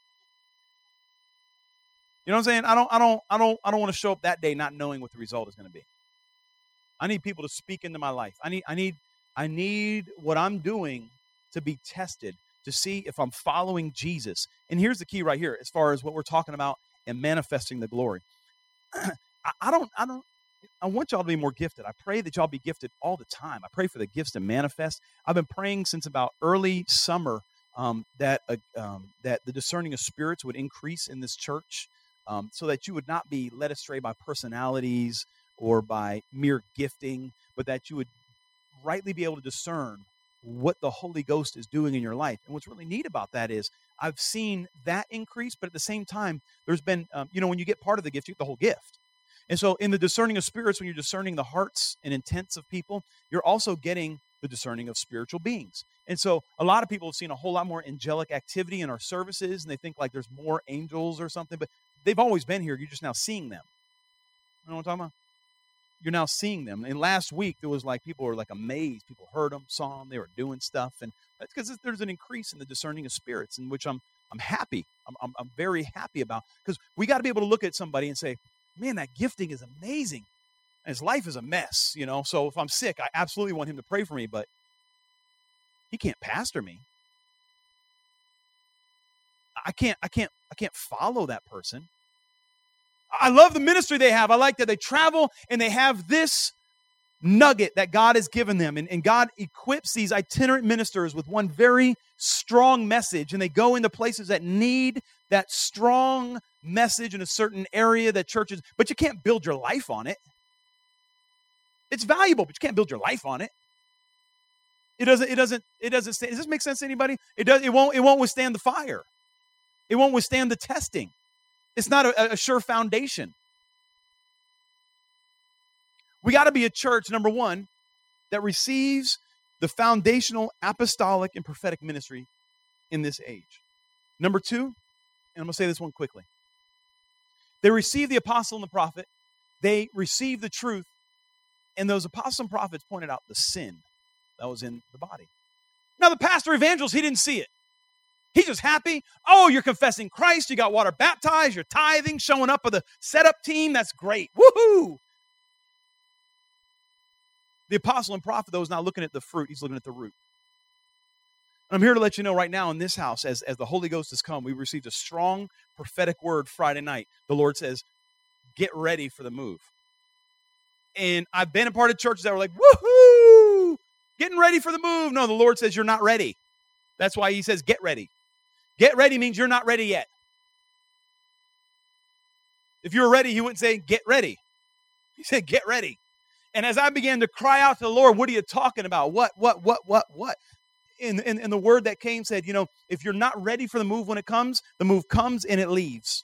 You know what I'm saying? I don't, I don't, I don't, I don't want to show up that day not knowing what the result is going to be. I need people to speak into my life. I need, I need, I need what I'm doing to be tested to see if I'm following Jesus. And here's the key right here, as far as what we're talking about and manifesting the glory. I, I don't, I don't, I want y'all to be more gifted. I pray that y'all be gifted all the time. I pray for the gifts to manifest. I've been praying since about early summer um, that uh, um, that the discerning of spirits would increase in this church, um, so that you would not be led astray by personalities or by mere gifting, but that you would rightly be able to discern what the Holy Ghost is doing in your life. And what's really neat about that is I've seen that increase, but at the same time, there's been, um, you know, when you get part of the gift, you get the whole gift. And so in the discerning of spirits, when you're discerning the hearts and intents of people, you're also getting the discerning of spiritual beings. And so a lot of people have seen a whole lot more angelic activity in our services, and they think like there's more angels or something, but they've always been here. You're just now seeing them. You know what I'm talking about? You're now seeing them. And last week, there was like people were like amazed. People heard them, saw them, they were doing stuff. And that's because there's an increase in the discerning of spirits, in which I'm I'm happy. I'm, I'm, I'm very happy about, because we got to be able to look at somebody and say, man, that gifting is amazing. And his life is a mess, you know. So if I'm sick, I absolutely want him to pray for me, but he can't pastor me. I can't, I can't, I can't follow that person. I love the ministry they have. I like that they travel and they have this nugget that God has given them. And, and God equips these itinerant ministers with one very strong message. And they go into places that need that strong message in a certain area that churches, but you can't build your life on it. It's valuable, but you can't build your life on it. It doesn't, it doesn't, it doesn't stand. Does this make sense to anybody? It does, it won't, it won't withstand the fire. It won't withstand the testing. It's not a, a sure foundation. We got to be a church, number one, that receives the foundational apostolic and prophetic ministry in this age. Number two, and I'm going to say this one quickly. They receive the apostle and the prophet. They receive the truth. And those apostles and prophets pointed out the sin that was in the body. Now, the pastor evangelist, he didn't see it. He's just happy. Oh, you're confessing Christ. You got water baptized. You're tithing, showing up with a setup team. That's great. Woohoo! The apostle and prophet, though, is not looking at the fruit. He's looking at the root. I'm here to let you know right now in this house, as, as the Holy Ghost has come, we received a strong prophetic word Friday night. The Lord says, get ready for the move. And I've been a part of churches that were like, woohoo, getting ready for the move. No, the Lord says you're not ready. That's why he says get ready. Get ready means you're not ready yet. If you were ready, he wouldn't say get ready. He said get ready. And as I began to cry out to the Lord, what are you talking about? What, what, what, what, what? And, and, and the word that came said, you know, if you're not ready for the move when it comes, the move comes and it leaves.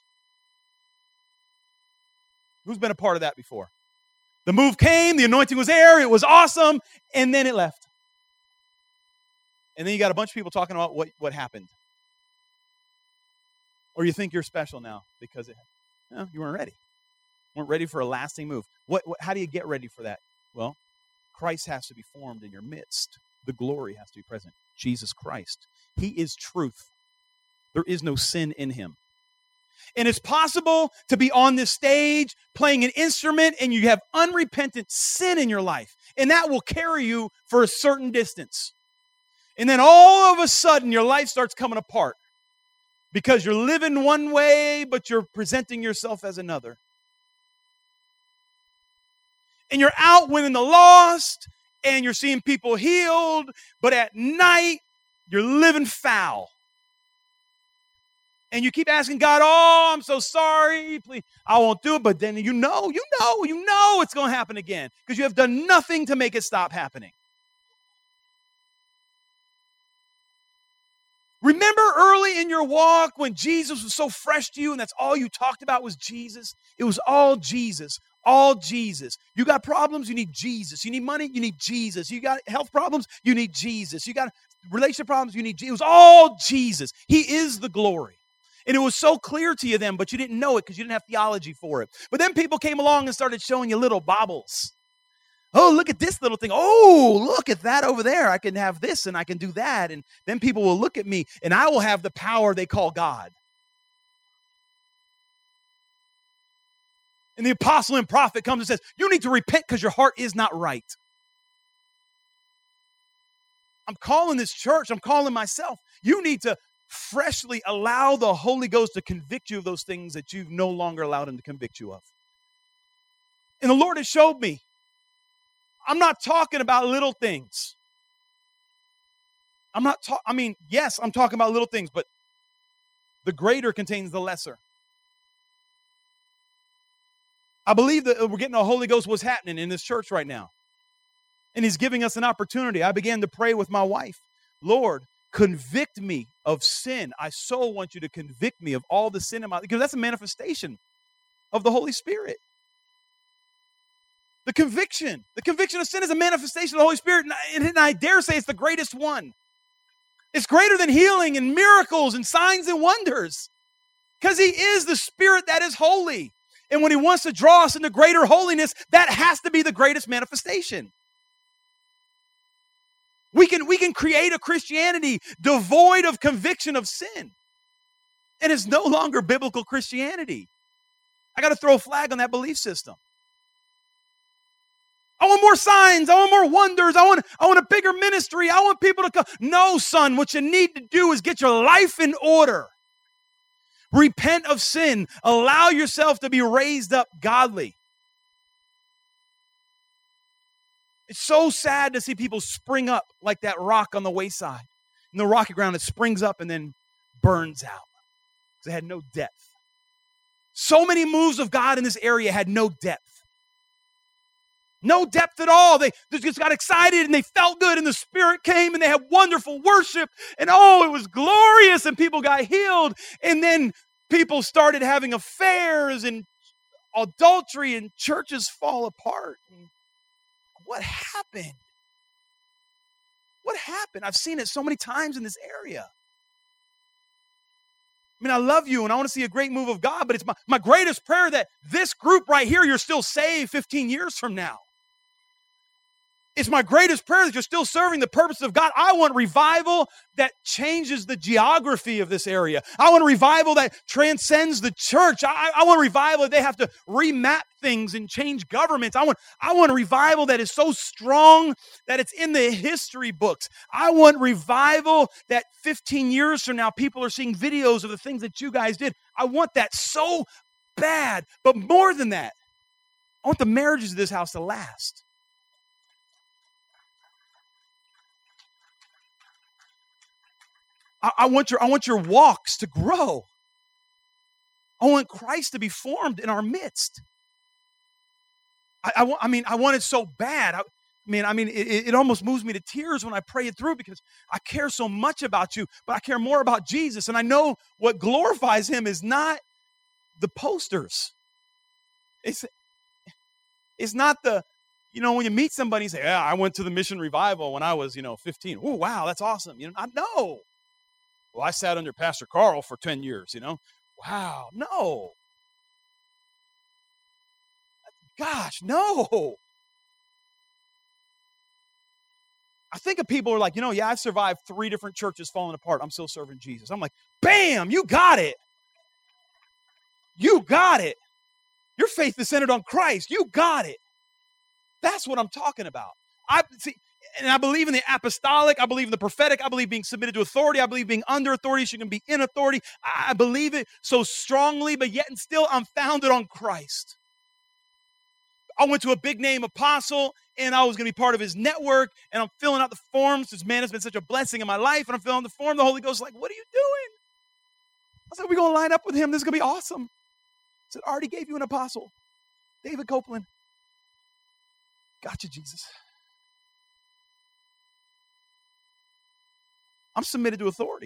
Who's been a part of that before? The move came, the anointing was there, it was awesome, and then it left. And then you got a bunch of people talking about what, what happened. Or you think you're special now because it, no, you weren't ready. You weren't ready for a lasting move. What, what? How do you get ready for that? Well, Christ has to be formed in your midst. The glory has to be present. Jesus Christ. He is truth. There is no sin in him. And it's possible to be on this stage playing an instrument and you have unrepentant sin in your life. And that will carry you for a certain distance. And then all of a sudden your life starts coming apart because you're living one way, but you're presenting yourself as another. And you're out winning the lost and you're seeing people healed, but at night you're living foul. And you keep asking God, oh, I'm so sorry, please, I won't do it. But then you know, you know, you know it's going to happen again because you have done nothing to make it stop happening. Remember early in your walk when Jesus was so fresh to you and that's all you talked about was Jesus? It was all Jesus, all Jesus. You got problems, you need Jesus. You need money, you need Jesus. You got health problems, you need Jesus. You got relationship problems, you need Jesus. It was all Jesus. He is the glory. And it was so clear to you then, but you didn't know it because you didn't have theology for it. But then people came along and started showing you little baubles. Oh, look at this little thing. Oh, look at that over there. I can have this and I can do that. And then people will look at me and I will have the power they call God. And the apostle and prophet comes and says, you need to repent because your heart is not right. I'm calling this church. I'm calling myself. You need to freshly allow the Holy Ghost to convict you of those things that you've no longer allowed him to convict you of. And the Lord has showed me, I'm not talking about little things. I'm not talking, I mean, yes, I'm talking about little things, but the greater contains the lesser. I believe that we're getting the Holy Ghost, what's happening in this church right now. And he's giving us an opportunity. I began to pray with my wife, Lord, convict me of sin. I so want you to convict me of all the sin in my life, because that's a manifestation of the Holy Spirit. The conviction, the conviction of sin is a manifestation of the Holy Spirit, and I, and I dare say it's the greatest one. It's greater than healing and miracles and signs and wonders, because he is the Spirit that is holy. And when he wants to draw us into greater holiness, that has to be the greatest manifestation. We can, we can create a Christianity devoid of conviction of sin. And it's no longer biblical Christianity. I got to throw a flag on that belief system. I want more signs. I want more wonders. I want, I want a bigger ministry. I want people to come. No, son, what you need to do is get your life in order. Repent of sin. Allow yourself to be raised up godly. It's so sad to see people spring up like that rock on the wayside. In the rocky ground, it springs up and then burns out. Because it had no depth. So many moves of God in this area had no depth. No depth at all. They, they just got excited and they felt good and the Spirit came and they had wonderful worship. And oh, it was glorious and people got healed. And then people started having affairs and adultery and churches fall apart. And what happened? What happened? I've seen it so many times in this area. I mean, I love you and I want to see a great move of God, but it's my, my greatest prayer that this group right here, you're still saved fifteen years from now. It's my greatest prayer that you're still serving the purpose of God. I want revival that changes the geography of this area. I want revival that transcends the church. I, I want revival that they have to remap things and change governments. I want, I want a revival that is so strong that it's in the history books. I want revival that fifteen years from now, people are seeing videos of the things that you guys did. I want that so bad. But more than that, I want the marriages of this house to last. I want your, I want your walks to grow. I want Christ to be formed in our midst. I, I, want, I mean, I want it so bad. I, I mean, I mean, it, it almost moves me to tears when I pray it through because I care so much about you, but I care more about Jesus. And I know what glorifies him is not the posters. It's, it's not the, you know, when you meet somebody and say, yeah, I went to the Mission Revival when I was, you know, fifteen. Oh, wow, that's awesome. You know, I know. Well, I sat under Pastor Carl for ten years, you know. Wow, no. Gosh, no. I think of people who are like, you know, yeah, I've survived three different churches falling apart. I'm still serving Jesus. I'm like, bam, you got it. You got it. Your faith is centered on Christ. You got it. That's what I'm talking about. I see. And I believe in the apostolic. I believe in the prophetic. I believe being submitted to authority. I believe being under authority. So you can be in authority. I believe it so strongly, but yet and still I'm founded on Christ. I went to a big name apostle and I was going to be part of his network and I'm filling out the forms. This man has been such a blessing in my life and I'm filling out the form. The Holy Ghost is like, what are you doing? I said, we're going to line up with him. This is going to be awesome. I said, I already gave you an apostle. David Copeland. Gotcha, Jesus. I'm submitted to authority.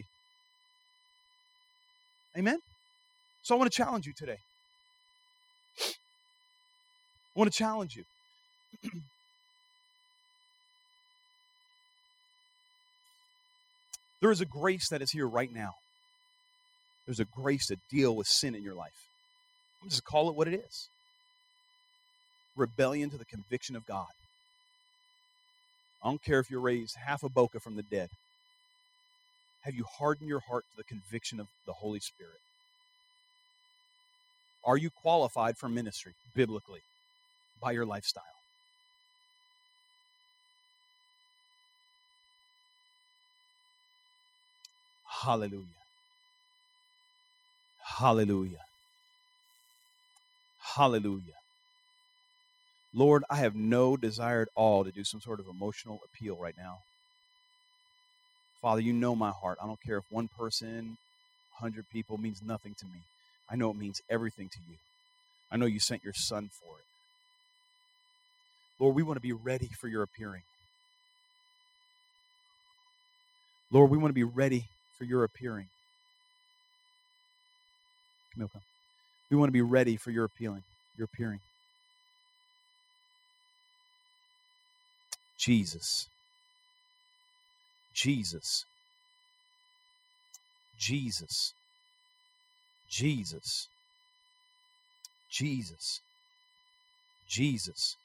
Amen? So I want to challenge you today. I want to challenge you. There is a grace that is here right now. There's a grace to deal with sin in your life. I'm just call it what it is. Rebellion to the conviction of God. I don't care if you're raised half a Boca from the dead. Have you hardened your heart to the conviction of the Holy Spirit? Are you qualified for ministry biblically by your lifestyle? Hallelujah. Hallelujah. Hallelujah. Lord, I have no desire at all to do some sort of emotional appeal right now. Father, you know my heart. I don't care if one person, a hundred people means nothing to me. I know it means everything to you. I know you sent your son for it. Lord, we want to be ready for your appearing. Lord, we want to be ready for your appearing. Come on. We want to be ready for your appealing, your appearing. Jesus. Jesus. Jesus. Jesus. Jesus. Jesus.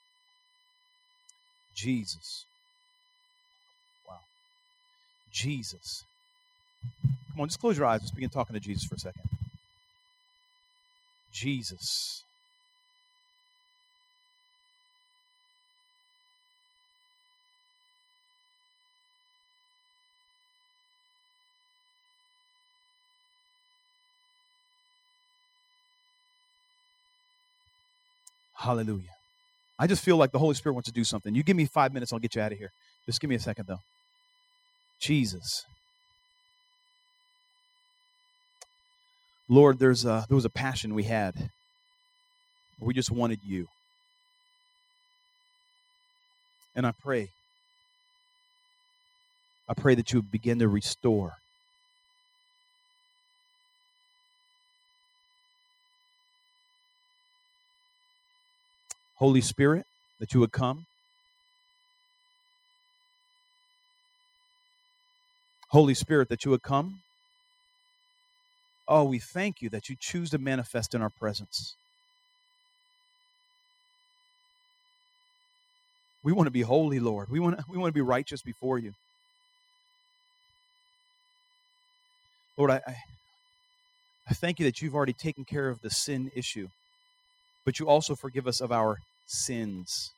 Jesus. Wow. Jesus. Come on, just close your eyes. Let's begin talking to Jesus for a second. Jesus. Hallelujah. I just feel like the Holy Spirit wants to do something. You give me five minutes, I'll get you out of here. Just give me a second, though. Jesus. Lord, there's a, there was a passion we had. We just wanted you. And I pray, I pray that you would begin to restore. Holy Spirit, that you would come. Holy Spirit, that you would come. Oh, we thank you that you choose to manifest in our presence. We want to be holy, Lord. We want to, we want to be righteous before you. Lord, I, I, I thank you that you've already taken care of the sin issue, but you also forgive us of our sins.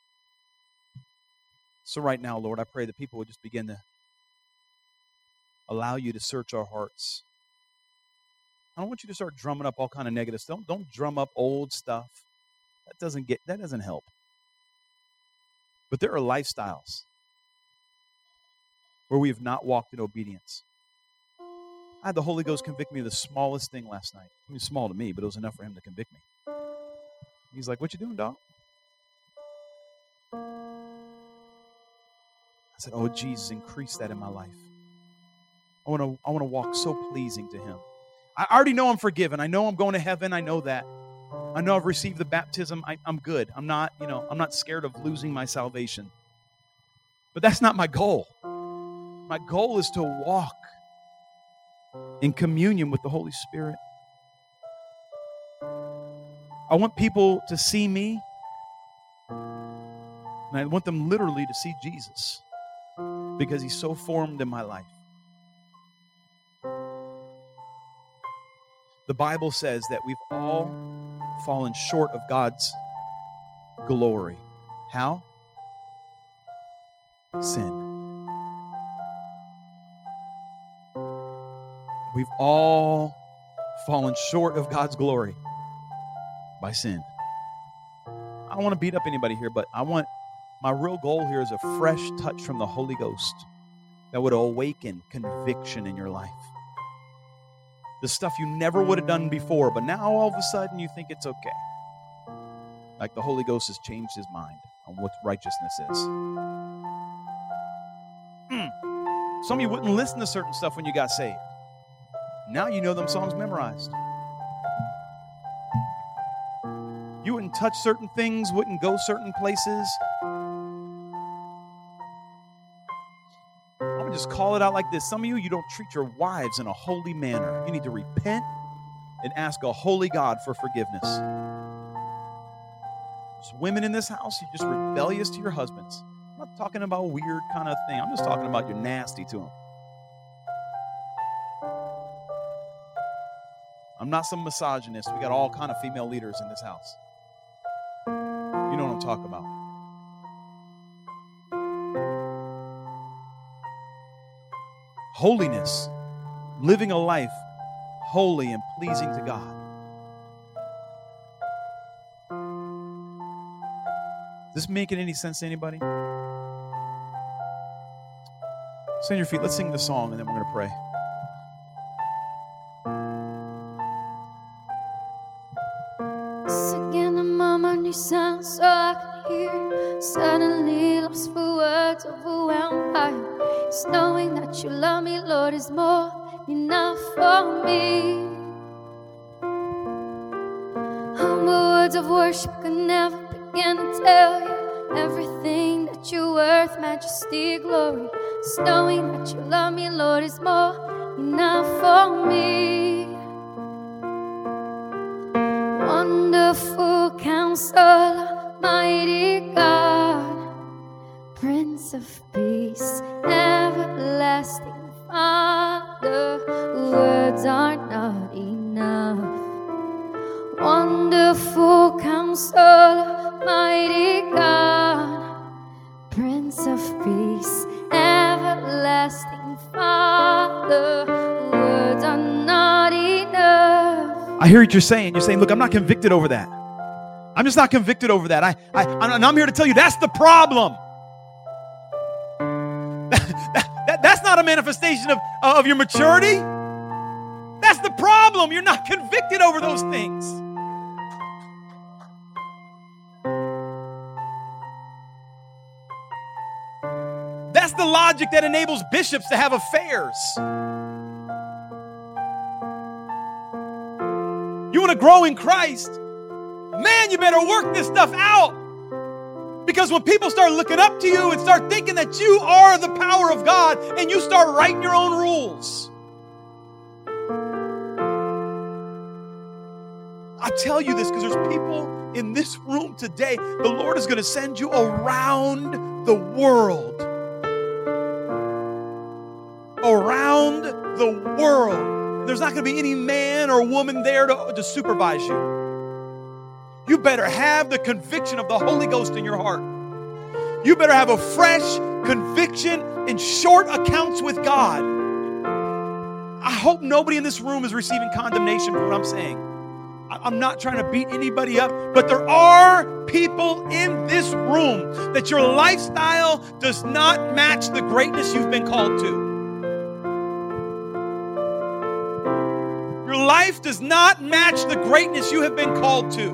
So right now, Lord, I pray that people would just begin to allow you to search our hearts. I don't want you to start drumming up all kind of negative stuff. Don't, don't drum up old stuff. That doesn't get that doesn't help. But there are lifestyles where we have not walked in obedience. I had the Holy Ghost convict me of the smallest thing last night. I mean, small to me, but it was enough for him to convict me. He's like, "What you doing, dog?" I said, "Oh, Jesus, increase that in my life. I want to I want to walk so pleasing to him. I already know I'm forgiven. I know I'm going to heaven. I know that. I know I've received the baptism. I, I'm good. I'm not, you know, I'm not scared of losing my salvation. But that's not my goal. My goal is to walk in communion with the Holy Spirit. I want people to see me, and I want them literally to see Jesus because he's so formed in my life. The Bible says that we've all fallen short of God's glory. How? Sin. We've all fallen short of God's glory by sin. I don't want to beat up anybody here, but I want, my real goal here is a fresh touch from the Holy Ghost that would awaken conviction in your life. The stuff you never would have done before, but now all of a sudden you think it's okay. Like the Holy Ghost has changed his mind on what righteousness is. Mm. Some of you wouldn't listen to certain stuff when you got saved. Now you know them songs memorized. You wouldn't touch certain things, wouldn't go certain places. I'm going to just call it out like this. Some of you, you don't treat your wives in a holy manner. You need to repent and ask a holy God for forgiveness. There's women in this house, you're just rebellious to your husbands. I'm not talking about a weird kind of thing. I'm just talking about you're nasty to them. I'm not some misogynist. We got all kind of female leaders in this house. You know what I'm talking about. Holiness. Living a life holy and pleasing to God. Is this making any sense to anybody? Stand on your feet. Let's sing the song and then we're going to pray. Singing among my new sound so I can hear. Suddenly lost for words, overwhelmed by you. It's knowing that you love me, Lord, is more than enough for me. Humble words of worship can never begin to tell you everything that you're worth, majesty, glory. It's knowing that you love me, Lord, is more than enough for me. Wonderful Counselor, mighty God, Prince of Peace, everlasting Father, words are not enough. Wonderful Counselor, mighty God, Prince of Peace, everlasting Father, words are not enough. I hear what you're saying. You're saying, look, I'm not convicted over that. I'm just not convicted over that. I, I, and I'm here to tell you that's the problem. that, that, that's not a manifestation of, of your maturity. That's the problem. You're not convicted over those things. That's the logic that enables bishops to have affairs. You want to grow in Christ? Man, you better work this stuff out. Because when people start looking up to you and start thinking that you are the power of God and you start writing your own rules. I tell you this because there's people in this room today, the Lord is going to send you around the world. Around the world. There's not going to be any man or woman there to, to supervise you. You better have the conviction of the Holy Ghost in your heart. You better have a fresh conviction and short accounts with God. I hope nobody in this room is receiving condemnation for what I'm saying. I'm not trying to beat anybody up, but there are people in this room that your lifestyle does not match the greatness you've been called to. Your life does not match the greatness you have been called to.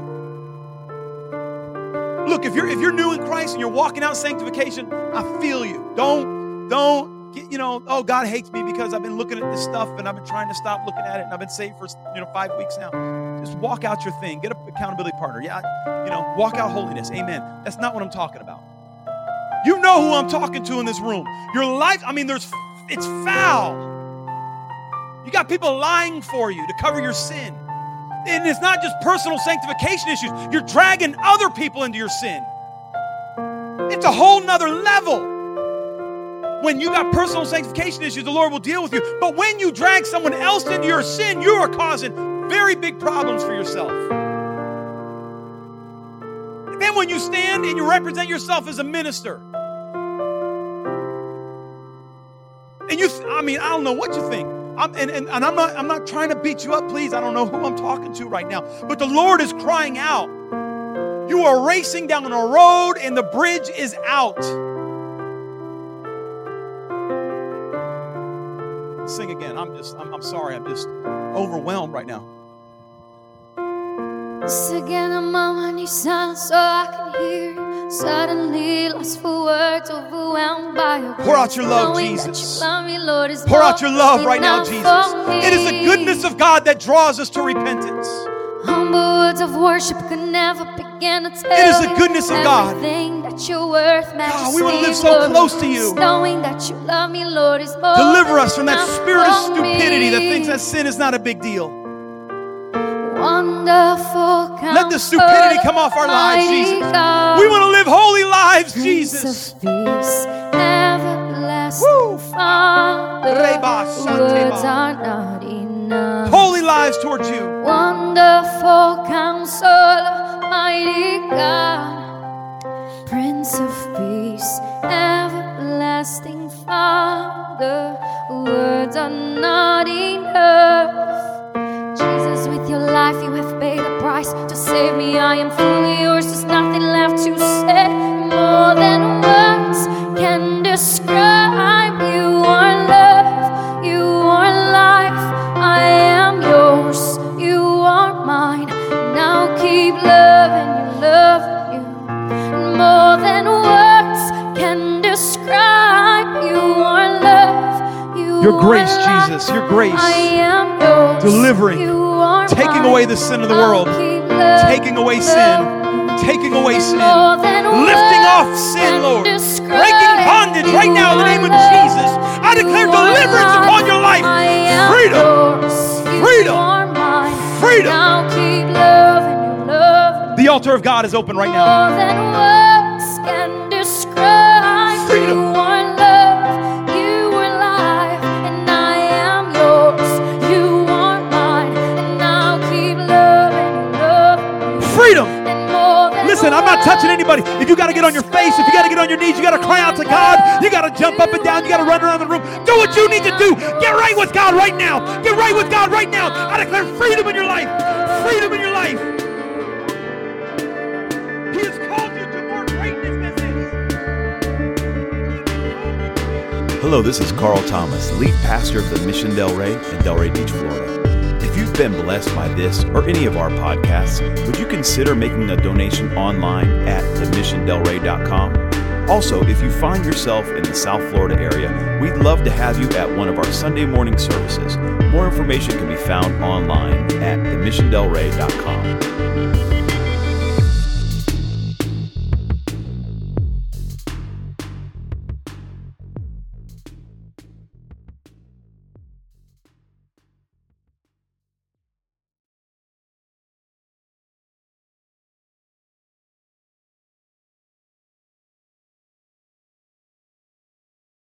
Look, if you're if you're new in Christ and you're walking out sanctification, I feel you. Don't, don't get, you know, oh, God hates me because I've been looking at this stuff and I've been trying to stop looking at it and I've been saved for, you know, five weeks now. Just walk out your thing. Get an accountability partner. Yeah, you know, walk out holiness. Amen. That's not what I'm talking about. You know who I'm talking to in this room. Your life, I mean, there's, it's foul. You got people lying for you to cover your sin. And it's not just personal sanctification issues. You're dragging other people into your sin. It's a whole nother level. When you got personal sanctification issues, the Lord will deal with you. But when you drag someone else into your sin, you are causing very big problems for yourself. And then when you stand and you represent yourself as a minister, and you, I mean, I don't know what you think. I'm, and, and, and I'm not I'm not trying to beat you up, please. I don't know who I'm talking to right now. But the Lord is crying out. You are racing down a road and the bridge is out. Sing again. I'm just, I'm, I'm sorry. I'm just overwhelmed right now. Once again, I'm on my knees so I can hear you. Suddenly lost for words, overwhelmed by your Pour out your love, Jesus. You love me, Lord, is Pour out your love right now, Jesus. It is the goodness of God that draws us to repentance. Humble words of worship could never begin to tell. It is the goodness of God. That you're worth, God, we want to live so close to you. Knowing that you love me, Lord, is more. Deliver us from that spirit of stupidity that thinks that sin is not a big deal. Wonderful Counselor, let the stupidity come off our lives, Jesus. God, we want to live holy lives, Prince Jesus. Of peace, everlasting Father, words are not enough. Holy lives towards you. Wonderful Counselor, mighty God, Prince of peace, everlasting Father, words are not enough. Jesus, with your life you have paid the price to save me. I am fully yours, there's nothing left to say. More than words can describe. You are love, you are life. I am yours, you are mine. Now keep loving you, loving you. More than words can describe. You are love, you your grace, are Jesus, your grace. I am yours, delivering, taking away the sin of the world, taking away sin, taking away sin, lifting off sin, Lord, breaking bondage right now in the name of Jesus. I declare deliverance upon your life. Freedom, freedom, freedom. The altar of God is open right now. Freedom. Freedom. Listen, I'm not touching anybody. If you got to get on your face, if you got to get on your knees, you got to cry out to God. You got to jump up and down. You got to run around the room. Do what you need to do. Get right with God right now. Get right with God right now. I declare freedom in your life. Freedom in your life. He has called you to more greatness than this. Hello, this is Carl Thomas, lead pastor of the Mission Delray in Delray Beach, Florida. If you've been blessed by this or any of our podcasts, would you consider making a donation online at the mission delray dot com? Also, if you find yourself in the South Florida area, we'd love to have you at one of our Sunday morning services. More information can be found online at the mission delray dot com.